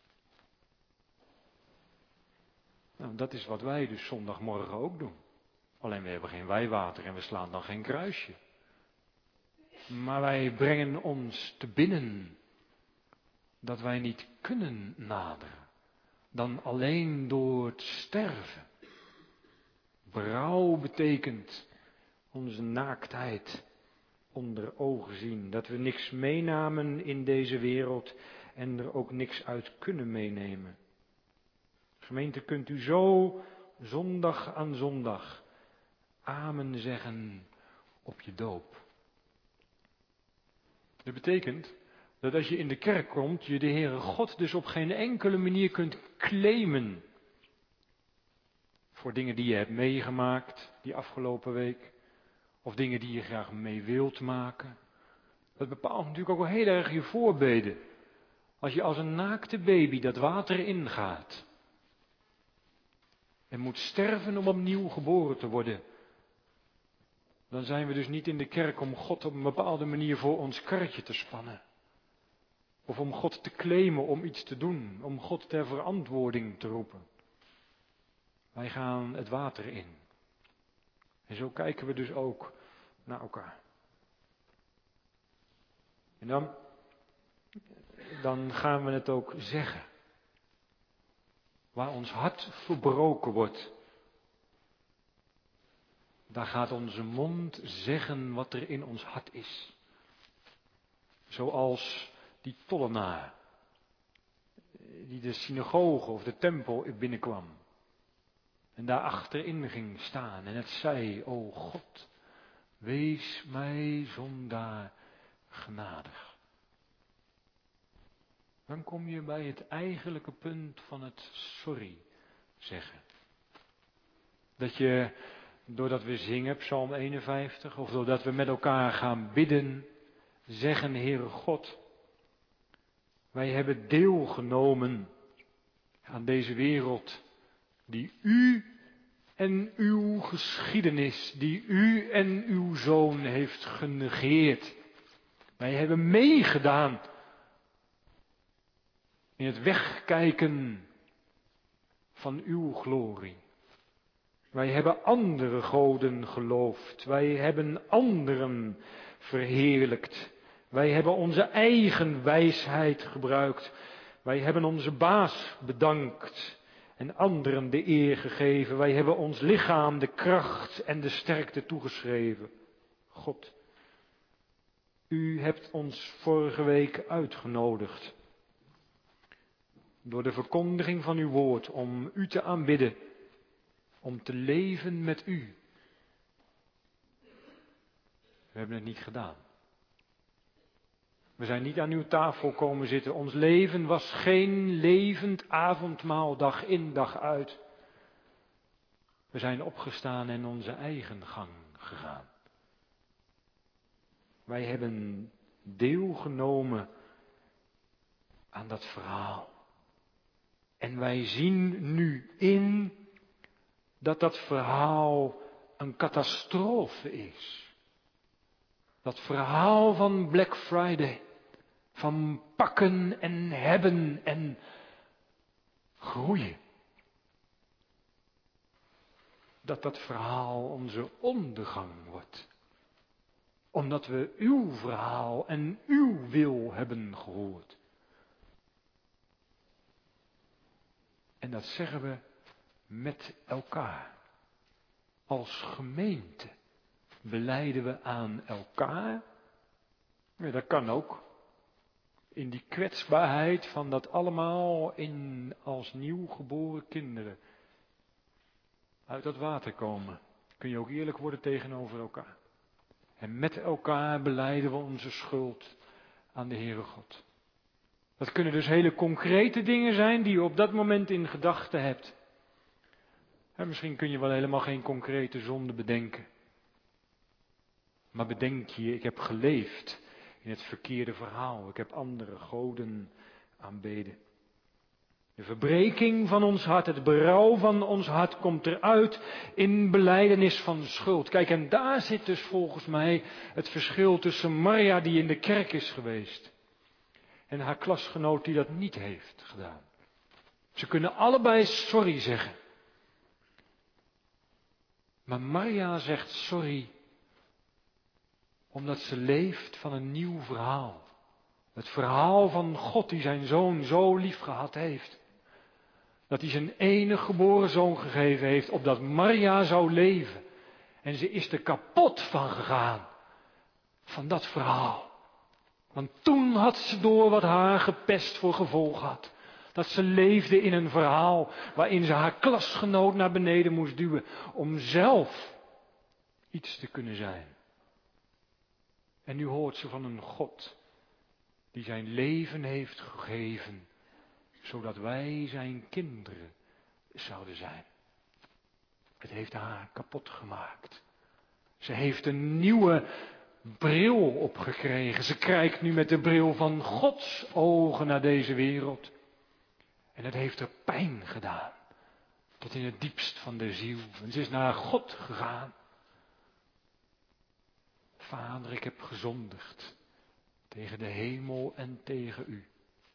Nou, dat is wat wij dus zondagmorgen ook doen. Alleen we hebben geen wijwater en we slaan dan geen kruisje. Maar wij brengen ons te binnen dat wij niet kunnen naderen dan alleen door het sterven. Berouw betekent onze naaktheid onder ogen zien. Dat we niks meenamen in deze wereld en er ook niks uit kunnen meenemen. Gemeente, kunt u zo zondag aan zondag amen zeggen op je doop. Dat betekent dat als je in de kerk komt, je de Heere God dus op geen enkele manier kunt claimen. Voor dingen die je hebt meegemaakt die afgelopen week. Of dingen die je graag mee wilt maken. Dat bepaalt natuurlijk ook wel heel erg je voorbeden. Als je als een naakte baby dat water ingaat. En moet sterven om opnieuw geboren te worden. Dan zijn we dus niet in de kerk om God op een bepaalde manier voor ons karretje te spannen. Of om God te claimen om iets te doen. Om God ter verantwoording te roepen. Wij gaan het water in. En zo kijken we dus ook naar elkaar. En dan, dan gaan we het ook zeggen. Waar ons hart verbroken wordt. Daar gaat onze mond zeggen wat er in ons hart is. Zoals die tollenaar. Die de synagoge of de tempel binnenkwam. En daar achterin ging staan en het zei, o God, wees mij zondaar genadig. Dan kom je bij het eigenlijke punt van het sorry zeggen. Dat je, doordat we zingen, Psalm eenenvijftig, of doordat we met elkaar gaan bidden, zeggen, Heere God, wij hebben deelgenomen aan deze wereld die u en uw geschiedenis, die u en uw zoon heeft genegeerd. Wij hebben meegedaan in het wegkijken van uw glorie. Wij hebben andere goden geloofd. Wij hebben anderen verheerlijkt. Wij hebben onze eigen wijsheid gebruikt. Wij hebben onze baas bedankt en anderen de eer gegeven. Wij hebben ons lichaam de kracht en de sterkte toegeschreven. God, u hebt ons vorige week uitgenodigd door de verkondiging van uw woord om u te aanbidden, om te leven met u. We hebben het niet gedaan. We zijn niet aan uw tafel komen zitten. Ons leven was geen levend avondmaal, dag in, dag uit. We zijn opgestaan en onze eigen gang gegaan. Wij hebben deelgenomen aan dat verhaal. En wij zien nu in dat dat verhaal een catastrofe is. Dat verhaal van Black Friday. Van pakken en hebben en groeien. dat dat verhaal onze ondergang wordt. Omdat we uw verhaal en uw wil hebben gehoord. En dat zeggen we met elkaar. Als gemeente belijden we aan elkaar. Ja, dat kan ook. In die kwetsbaarheid van dat allemaal in als nieuw geboren kinderen uit dat water komen. Kun je ook eerlijk worden tegenover elkaar. En met elkaar belijden we onze schuld aan de Heere God. Dat kunnen dus hele concrete dingen zijn die je op dat moment in gedachten hebt. En misschien kun je wel helemaal geen concrete zonde bedenken. Maar bedenk je, ik heb geleefd in het verkeerde verhaal. Ik heb andere goden aanbeden. De verbreking van ons hart, het berouw van ons hart komt eruit in belijdenis van de schuld. Kijk, en daar zit dus volgens mij het verschil tussen Maria die in de kerk is geweest en haar klasgenoot die dat niet heeft gedaan. Ze kunnen allebei sorry zeggen. Maar Maria zegt sorry omdat ze leeft van een nieuw verhaal. Het verhaal van God die zijn zoon zo lief gehad heeft. Dat hij zijn enige geboren zoon gegeven heeft, opdat Maria zou leven. En ze is er kapot van gegaan. Van dat verhaal. Want toen had ze door wat haar gepest voor gevolg had. Dat ze leefde in een verhaal waarin ze haar klasgenoot naar beneden moest duwen. Om zelf iets te kunnen zijn. En nu hoort ze van een God die zijn leven heeft gegeven. Zodat wij zijn kinderen zouden zijn. Het heeft haar kapot gemaakt. Ze heeft een nieuwe bril opgekregen. Ze kijkt nu met de bril van Gods ogen naar deze wereld. En het heeft haar pijn gedaan. Tot in het diepst van de ziel. En ze is naar God gegaan. Vader, ik heb gezondigd. Tegen de hemel en tegen u.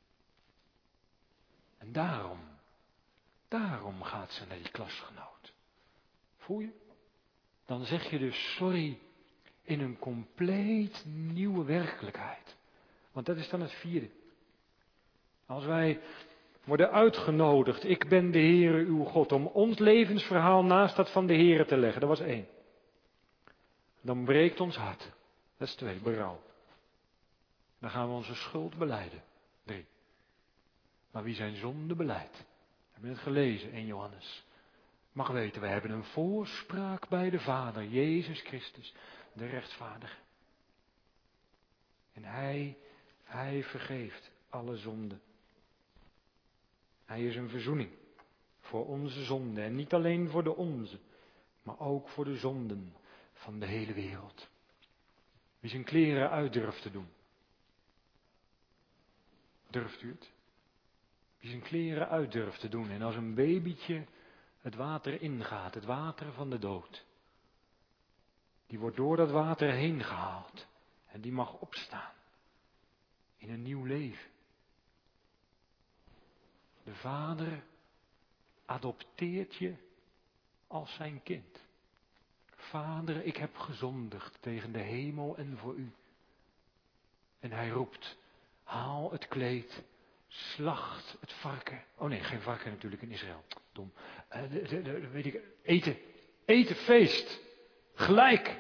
En daarom, daarom gaat ze naar die klasgenoot. Voel je? Dan zeg je dus sorry in een compleet nieuwe werkelijkheid. Want dat is dan het vierde. Als wij worden uitgenodigd, ik ben de Heere uw God, om ons levensverhaal naast dat van de Heere te leggen. Dat was één. Dan breekt ons hart. Dat is twee, berouw. Dan gaan we onze schuld belijden. Drie. Maar wie zijn zonde belijdt, we hebben het gelezen in Johannes, mag weten, wij hebben een voorspraak bij de Vader, Jezus Christus, de rechtvaardige. En Hij, Hij vergeeft alle zonden. Hij is een verzoening voor onze zonden en niet alleen voor de onze, maar ook voor de zonden van de hele wereld. Wie zijn kleren uit durft te doen. Durft u het? Die zijn kleren uit durft te doen en als een babytje het water ingaat, het water van de dood. Die wordt door dat water heen gehaald en die mag opstaan in een nieuw leven. De Vader adopteert je als zijn kind. Vader, ik heb gezondigd tegen de hemel en voor u. En hij roept, haal het kleed. Slacht het varken. Oh nee, geen varken natuurlijk in Israël. Dom. Uh, de, de, de, weet ik, eten. Eten, feest. Gelijk.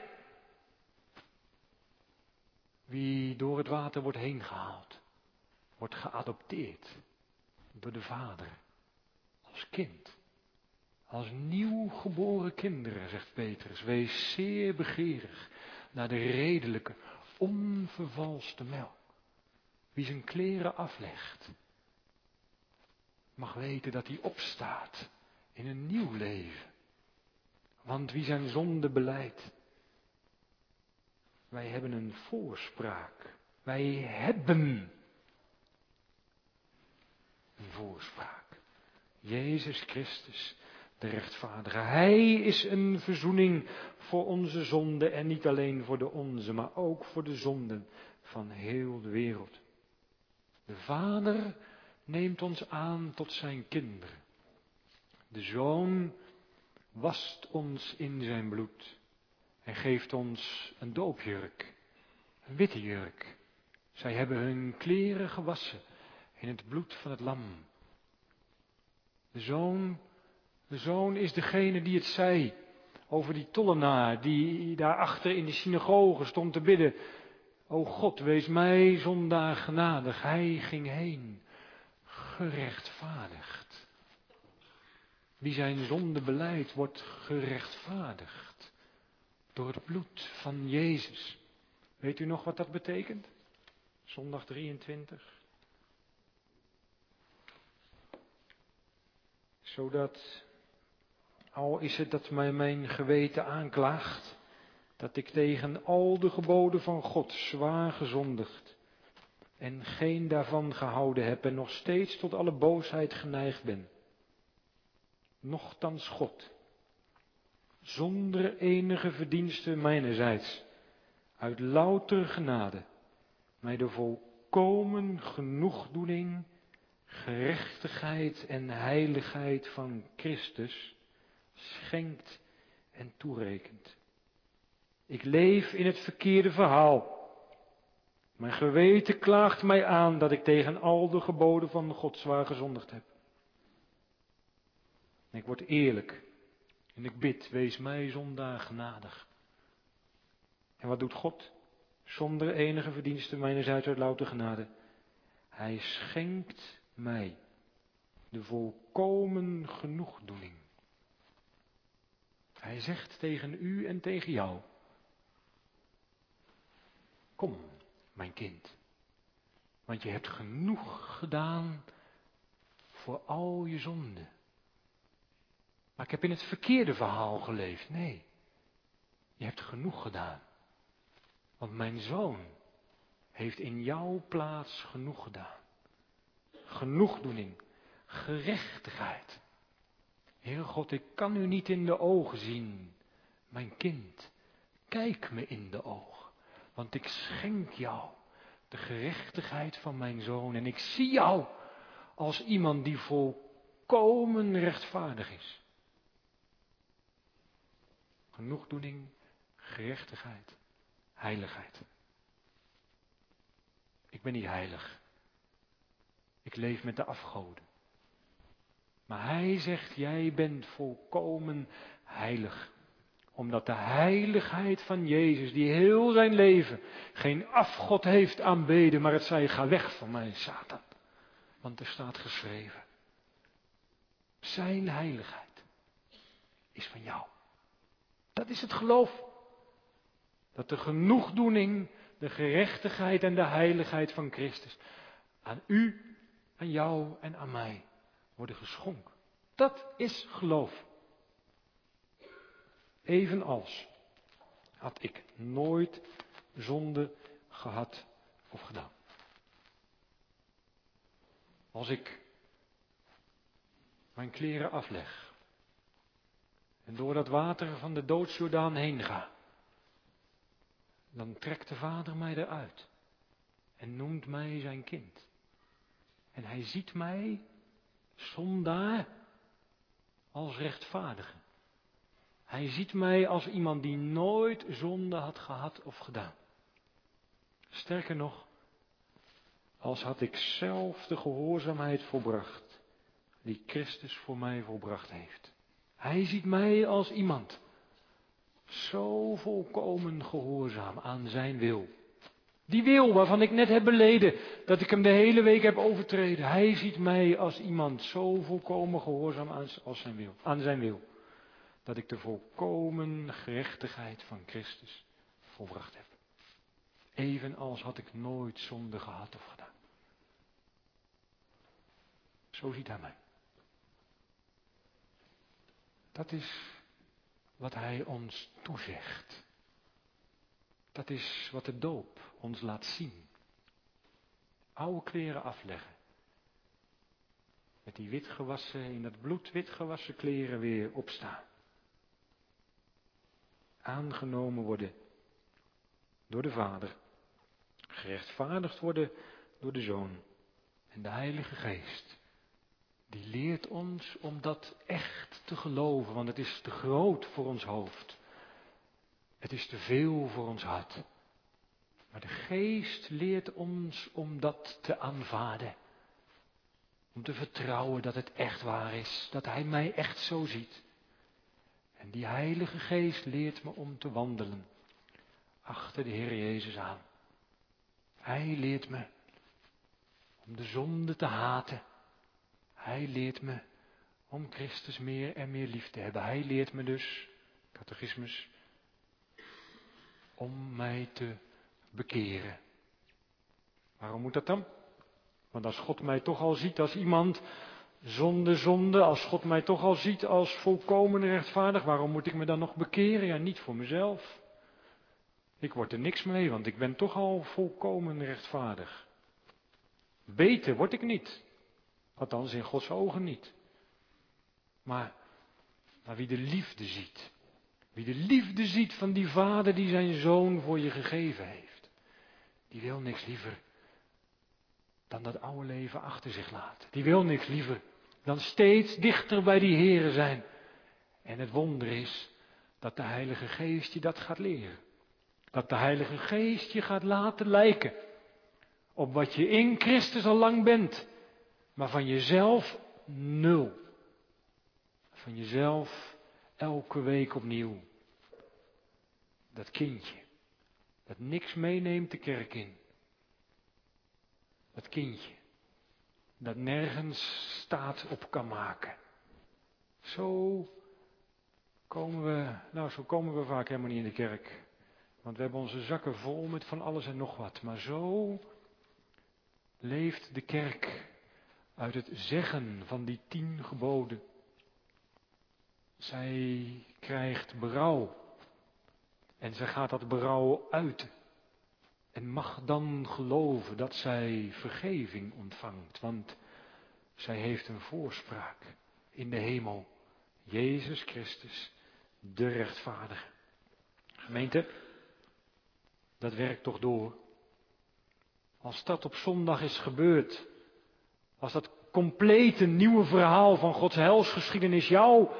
Wie door het water wordt heen gehaald. Wordt geadopteerd. Door de Vader. Als kind. Als nieuw geboren kinderen, zegt Petrus. Wees zeer begeerig naar de redelijke, onvervalste melk. Wie zijn kleren aflegt, mag weten dat hij opstaat in een nieuw leven. Want wie zijn zonde belijdt, wij hebben een voorspraak. Wij hebben een voorspraak. Jezus Christus, de rechtvaardige. Hij is een verzoening voor onze zonden en niet alleen voor de onze, maar ook voor de zonden van heel de wereld. De Vader neemt ons aan tot zijn kinderen. De Zoon wast ons in zijn bloed en geeft ons een doopjurk, een witte jurk. Zij hebben hun kleren gewassen in het bloed van het lam. De zoon, de zoon is degene die het zei over die tollenaar die daarachter in de synagoge stond te bidden. O God, wees mij zondaar genadig. Hij ging heen, gerechtvaardigd. Wie zijn zonde belijdt, wordt gerechtvaardigd door het bloed van Jezus. Weet u nog wat dat betekent? Zondag drieëntwintig. Zodat, al is het dat mij mijn geweten aanklaagt, dat ik tegen al de geboden van God zwaar gezondigd en geen daarvan gehouden heb en nog steeds tot alle boosheid geneigd ben. Nochtans God, zonder enige verdienste mijnerzijds, uit louter genade, mij de volkomen genoegdoening, gerechtigheid en heiligheid van Christus schenkt en toerekent. Ik leef in het verkeerde verhaal. Mijn geweten klaagt mij aan dat ik tegen al de geboden van God zwaar gezondigd heb. En ik word eerlijk en ik bid, wees mij zondaar genadig. En wat doet God? Zonder enige verdienste mijnerzijds uit louter genade. Hij schenkt mij de volkomen genoegdoening. Hij zegt tegen u en tegen jou: kom, mijn kind, want je hebt genoeg gedaan voor al je zonden. Maar ik heb in het verkeerde verhaal geleefd. Nee, je hebt genoeg gedaan. Want mijn zoon heeft in jouw plaats genoeg gedaan. Genoegdoening, gerechtigheid. Heere God, ik kan u niet in de ogen zien. Mijn kind, kijk me in de ogen. Want ik schenk jou de gerechtigheid van mijn zoon. En ik zie jou als iemand die volkomen rechtvaardig is. Genoegdoening, gerechtigheid, heiligheid. Ik ben niet heilig. Ik leef met de afgoden. Maar hij zegt, jij bent volkomen heilig. Omdat de heiligheid van Jezus, die heel zijn leven geen afgod heeft aanbeden, maar het zei, ga weg van mij, Satan. Want er staat geschreven, zijn heiligheid is van jou. Dat is het geloof. Dat de genoegdoening, de gerechtigheid en de heiligheid van Christus aan u, aan jou en aan mij worden geschonken. Dat is geloof. Evenals had ik nooit zonde gehad of gedaan. Als ik mijn kleren afleg en door dat water van de doodsjordaan heen ga, dan trekt de Vader mij eruit en noemt mij zijn kind. En hij ziet mij zondaar als rechtvaardige. Hij ziet mij als iemand die nooit zonde had gehad of gedaan. Sterker nog, als had ik zelf de gehoorzaamheid volbracht die Christus voor mij volbracht heeft. Hij ziet mij als iemand zo volkomen gehoorzaam aan zijn wil. Die wil waarvan ik net heb beleden dat ik hem de hele week heb overtreden. Hij ziet mij als iemand zo volkomen gehoorzaam aan, als zijn wil, aan zijn wil. Dat ik de volkomen gerechtigheid van Christus volbracht heb. Evenals had ik nooit zonde gehad of gedaan. Zo ziet hij mij. Dat is wat hij ons toezegt. Dat is wat de doop ons laat zien. Oude kleren afleggen. Met die witgewassen, in dat bloed witgewassen kleren weer opstaan. Aangenomen worden door de Vader. Gerechtvaardigd worden door de Zoon. En de Heilige Geest die leert ons om dat echt te geloven, want het is te groot voor ons hoofd. Het is te veel voor ons hart. Maar de Geest leert ons om dat te aanvaarden. Om te vertrouwen dat het echt waar is, dat Hij mij echt zo ziet. En die Heilige Geest leert me om te wandelen achter de Heer Jezus aan. Hij leert me om de zonde te haten. Hij leert me om Christus meer en meer lief te hebben. Hij leert me dus, catechismus, om mij te bekeren. Waarom moet dat dan? Want als God mij toch al ziet als iemand zonder zonde, als God mij toch al ziet als volkomen rechtvaardig, waarom moet ik me dan nog bekeren? Ja, niet voor mezelf. Ik word er niks mee, want ik ben toch al volkomen rechtvaardig. Beter word ik niet. Althans in Gods ogen niet. Maar, maar wie de liefde ziet. Wie de liefde ziet van die vader die zijn zoon voor je gegeven heeft. Die wil niks liever dan dat oude leven achter zich laten. Die wil niks liever dan steeds dichter bij die Here zijn. En het wonder is dat de Heilige Geest je dat gaat leren. Dat de Heilige Geest je gaat laten lijken op wat je in Christus al lang bent. Maar van jezelf nul. Van jezelf elke week opnieuw. Dat kindje. Dat niks meeneemt de kerk in. Dat kindje. Dat nergens staat op kan maken. Zo komen we, nou zo komen we vaak helemaal niet in de kerk. Want we hebben onze zakken vol met van alles en nog wat. Maar zo leeft de kerk uit het zeggen van die tien geboden. Zij krijgt berouw. En zij gaat dat berouw uiten. En mag dan geloven dat zij vergeving ontvangt. Want zij heeft een voorspraak in de hemel. Jezus Christus, de rechtvaardige. Gemeente, dat werkt toch door. Als dat op zondag is gebeurd. Als dat complete nieuwe verhaal van Gods helsgeschiedenis jouw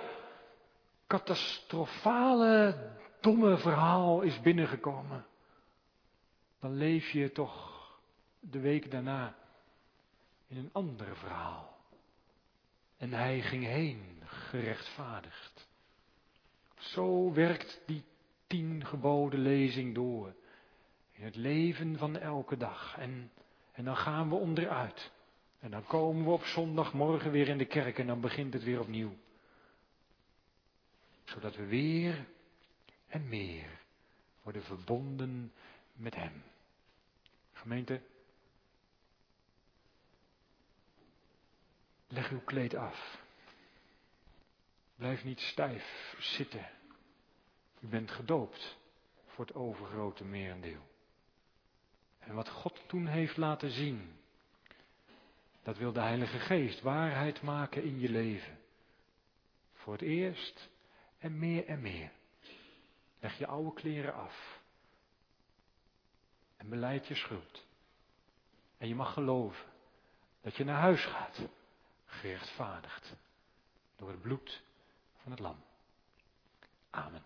catastrofale, domme verhaal is binnengekomen. Dan leef je toch de week daarna in een ander verhaal. En hij ging heen, gerechtvaardigd. Zo werkt die tien geboden lezing door. In het leven van elke dag. En, en dan gaan we onderuit. En dan komen we op zondagmorgen weer in de kerk en dan begint het weer opnieuw. Zodat we weer en meer worden verbonden met hem. Gemeente, leg uw kleed af. Blijf niet stijf zitten. U bent gedoopt voor het overgrote merendeel. En wat God toen heeft laten zien, dat wil de Heilige Geest waarheid maken in je leven. Voor het eerst en meer en meer. Leg je oude kleren af. En belijd je schuld. En je mag geloven dat je naar huis gaat. Gerechtvaardigd. Door het bloed van het lam. Amen.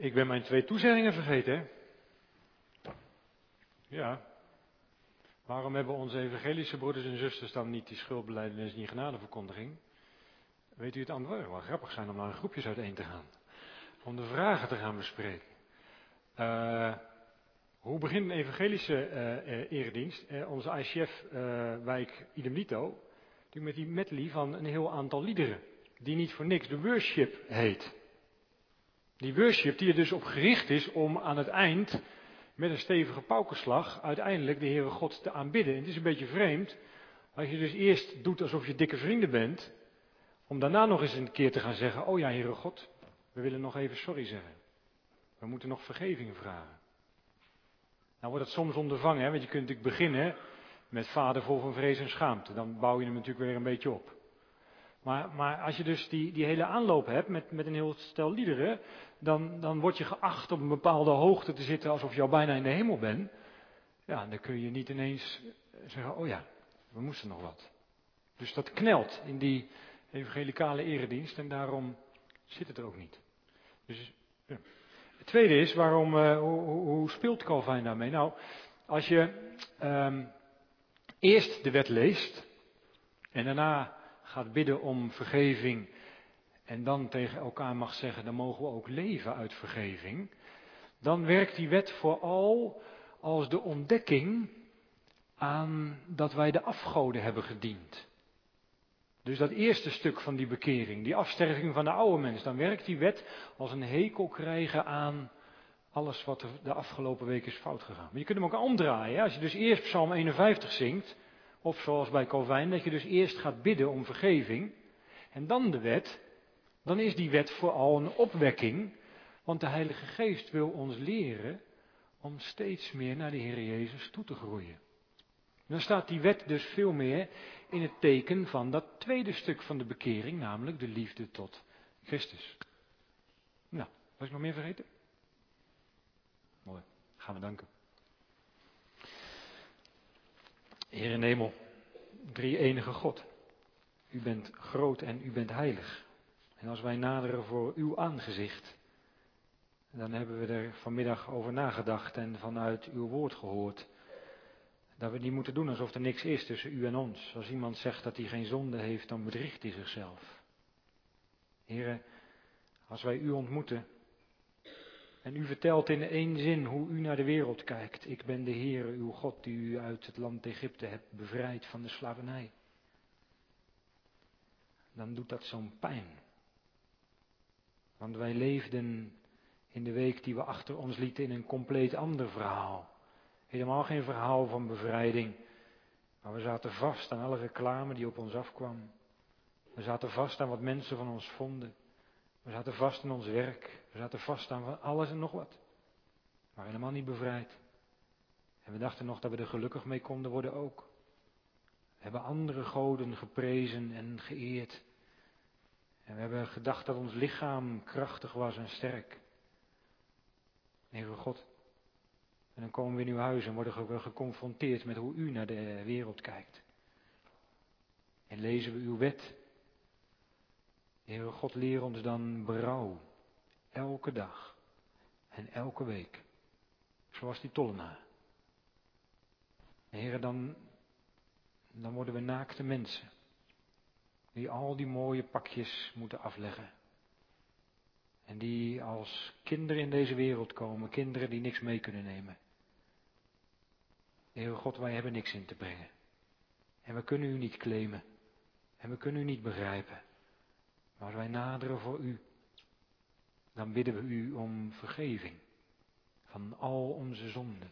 Ik ben mijn twee toezeggingen vergeten, hè? Ja. Waarom hebben onze evangelische broeders en zusters dan niet die schuldbelijdenis, die genadeverkondiging? Weet u het antwoord? Het zou wel grappig zijn om naar een groepjes uiteen te gaan. Om de vragen te gaan bespreken. Uh, hoe begint een evangelische uh, uh, eredienst? Uh, onze I C F-wijk uh, Idem Dito, die met die medley van een heel aantal liederen. Die niet voor niks de worship heet. Die worship die er dus op gericht is om aan het eind met een stevige paukenslag uiteindelijk de Heere God te aanbidden. En het is een beetje vreemd als je dus eerst doet alsof je dikke vrienden bent, om daarna nog eens een keer te gaan zeggen, oh ja Heere God, we willen nog even sorry zeggen. We moeten nog vergeving vragen. Nou wordt het soms ondervangen, hè, want je kunt natuurlijk beginnen met vader vol van vrees en schaamte. Dan bouw je hem natuurlijk weer een beetje op. Maar, maar als je dus die, die hele aanloop hebt met, met een heel stel liederen, dan, dan word je geacht op een bepaalde hoogte te zitten alsof je al bijna in de hemel bent. Ja, dan kun je niet ineens zeggen, oh ja, we moesten nog wat. Dus dat knelt in die evangelicale eredienst en daarom zit het er ook niet. Dus, ja. Het tweede is, waarom, uh, hoe, hoe speelt Calvijn daarmee? Nou, als je um, eerst de wet leest en daarna gaat bidden om vergeving en dan tegen elkaar mag zeggen, dan mogen we ook leven uit vergeving, dan werkt die wet vooral als de ontdekking aan dat wij de afgoden hebben gediend. Dus dat eerste stuk van die bekering, die afsterving van de oude mens, dan werkt die wet als een hekel krijgen aan alles wat er de afgelopen week is fout gegaan. Maar je kunt hem ook omdraaien. Hè? Als je dus eerst Psalm eenenvijftig zingt, of zoals bij Calvijn, dat je dus eerst gaat bidden om vergeving, en dan de wet, dan is die wet vooral een opwekking, want de Heilige Geest wil ons leren om steeds meer naar de Heer Jezus toe te groeien. Dan staat die wet dus veel meer in het teken van dat tweede stuk van de bekering, namelijk de liefde tot Christus. Nou, was ik nog meer vergeten? Mooi, gaan we danken. Heer in de hemel, drie enige God. U bent groot en u bent heilig. En als wij naderen voor uw aangezicht, dan hebben we er vanmiddag over nagedacht en vanuit uw woord gehoord. Dat we niet moeten doen alsof er niks is tussen u en ons. Als iemand zegt dat hij geen zonde heeft, dan bedriegt hij zichzelf. Heren, als wij u ontmoeten en u vertelt in één zin hoe u naar de wereld kijkt. Ik ben de Heere, uw God, die u uit het land Egypte hebt bevrijd van de slavernij. Dan doet dat zo'n pijn. Want wij leefden in de week die we achter ons lieten in een compleet ander verhaal. Helemaal geen verhaal van bevrijding. Maar we zaten vast aan alle reclame die op ons afkwam. We zaten vast aan wat mensen van ons vonden. We zaten vast aan ons werk. We zaten vast aan van alles en nog wat. Maar helemaal niet bevrijd. En we dachten nog dat we er gelukkig mee konden worden ook. We hebben andere goden geprezen en geëerd. En we hebben gedacht dat ons lichaam krachtig was en sterk. Heere God. En dan komen we in uw huis en worden we geconfronteerd met hoe u naar de wereld kijkt. En lezen we uw wet. Heere God, leer ons dan berouw. Elke dag. En elke week. Zoals die tollenaar. Heere, dan, dan worden we naakte mensen. Die al die mooie pakjes moeten afleggen. En die als kinderen in deze wereld komen. Kinderen die niks mee kunnen nemen. Heere God, wij hebben niks in te brengen. En we kunnen u niet claimen. En we kunnen u niet begrijpen. Maar als wij naderen voor u, dan bidden we u om vergeving van al onze zonden.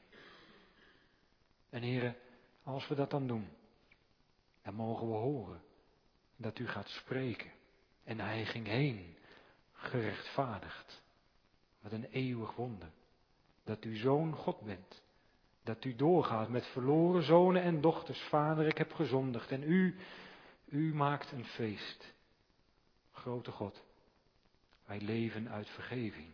En Heere, als we dat dan doen, dan mogen we horen dat u gaat spreken. En hij ging heen, gerechtvaardigd. Wat een eeuwig wonder. Dat u zo'n God bent. Dat u doorgaat met verloren zonen en dochters. Vader, ik heb gezondigd. En u, u maakt een feest. Grote God, wij leven uit vergeving.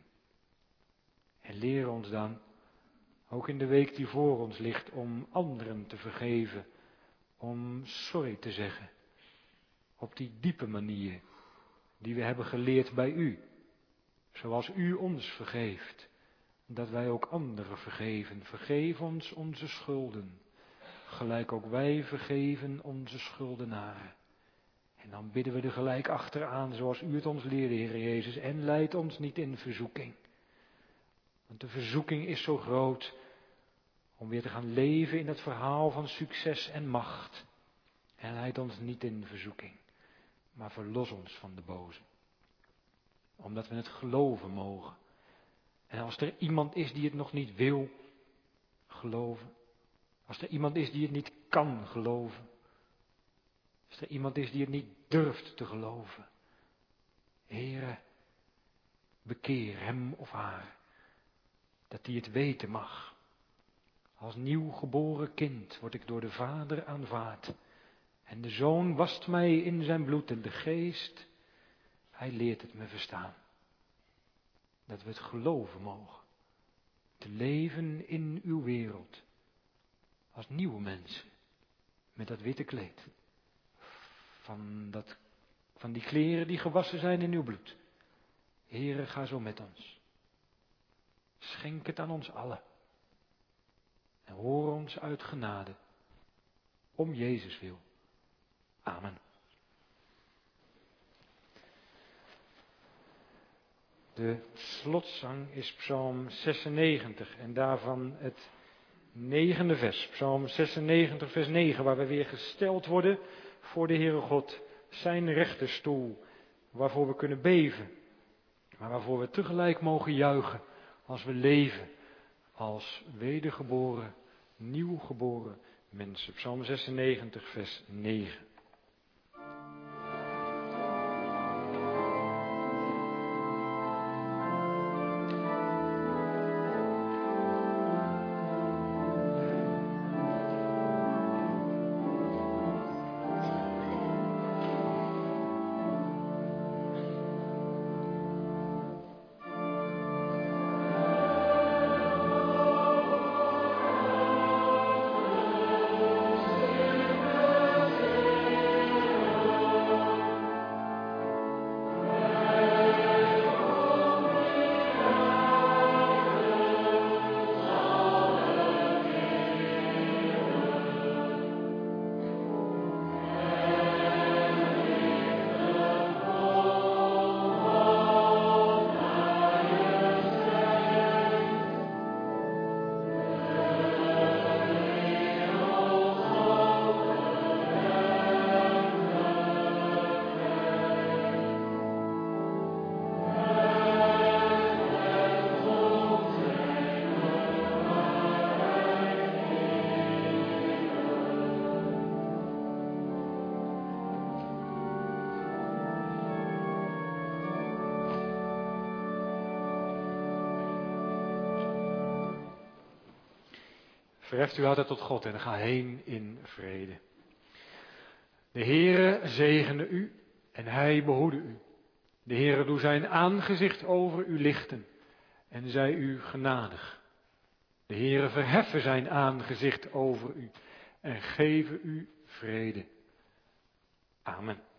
En leer ons dan, ook in de week die voor ons ligt, om anderen te vergeven. Om sorry te zeggen. Op die diepe manier die we hebben geleerd bij u. zoals u ons vergeeft, dat wij ook anderen vergeven. Vergeef ons onze schulden, gelijk ook wij vergeven onze schuldenaren. En dan bidden we er gelijk achteraan, zoals u het ons leerde, Heer Jezus, en leid ons niet in verzoeking. Want de verzoeking is zo groot om weer te gaan leven in het verhaal van succes en macht. En leid ons niet in verzoeking, maar verlos ons van de boze. Omdat we het geloven mogen. En als er iemand is die het nog niet wil geloven. Als er iemand is die het niet kan geloven. Als er iemand is die het niet durft te geloven. Heere, bekeer hem of haar. Dat die het weten mag. Als nieuw geboren kind word ik door de Vader aanvaard. En de Zoon wast mij in zijn bloed en de Geest, hij leert het me verstaan. Dat we het geloven mogen. Te leven in uw wereld. Als nieuwe mensen. Met dat witte kleed. Van, dat, van die kleren die gewassen zijn in uw bloed. Heere, ga zo met ons. Schenk het aan ons allen. En hoor ons uit genade. Om Jezus wil. Amen. De slotzang is Psalm zesennegentig en daarvan het negende vers. Psalm zesennegentig vers negen, waar we weer gesteld worden voor de Heere God. Zijn rechterstoel, waarvoor we kunnen beven. Maar waarvoor we tegelijk mogen juichen als we leven. Als wedergeboren, nieuwgeboren mensen. Psalm zesennegentig vers negen. Verheft uw hart tot God en ga heen in vrede. De Heere zegene u en hij behoede u. De Heere doe zijn aangezicht over u lichten en zij u genadig. De Heere verheffen zijn aangezicht over u en geven u vrede. Amen.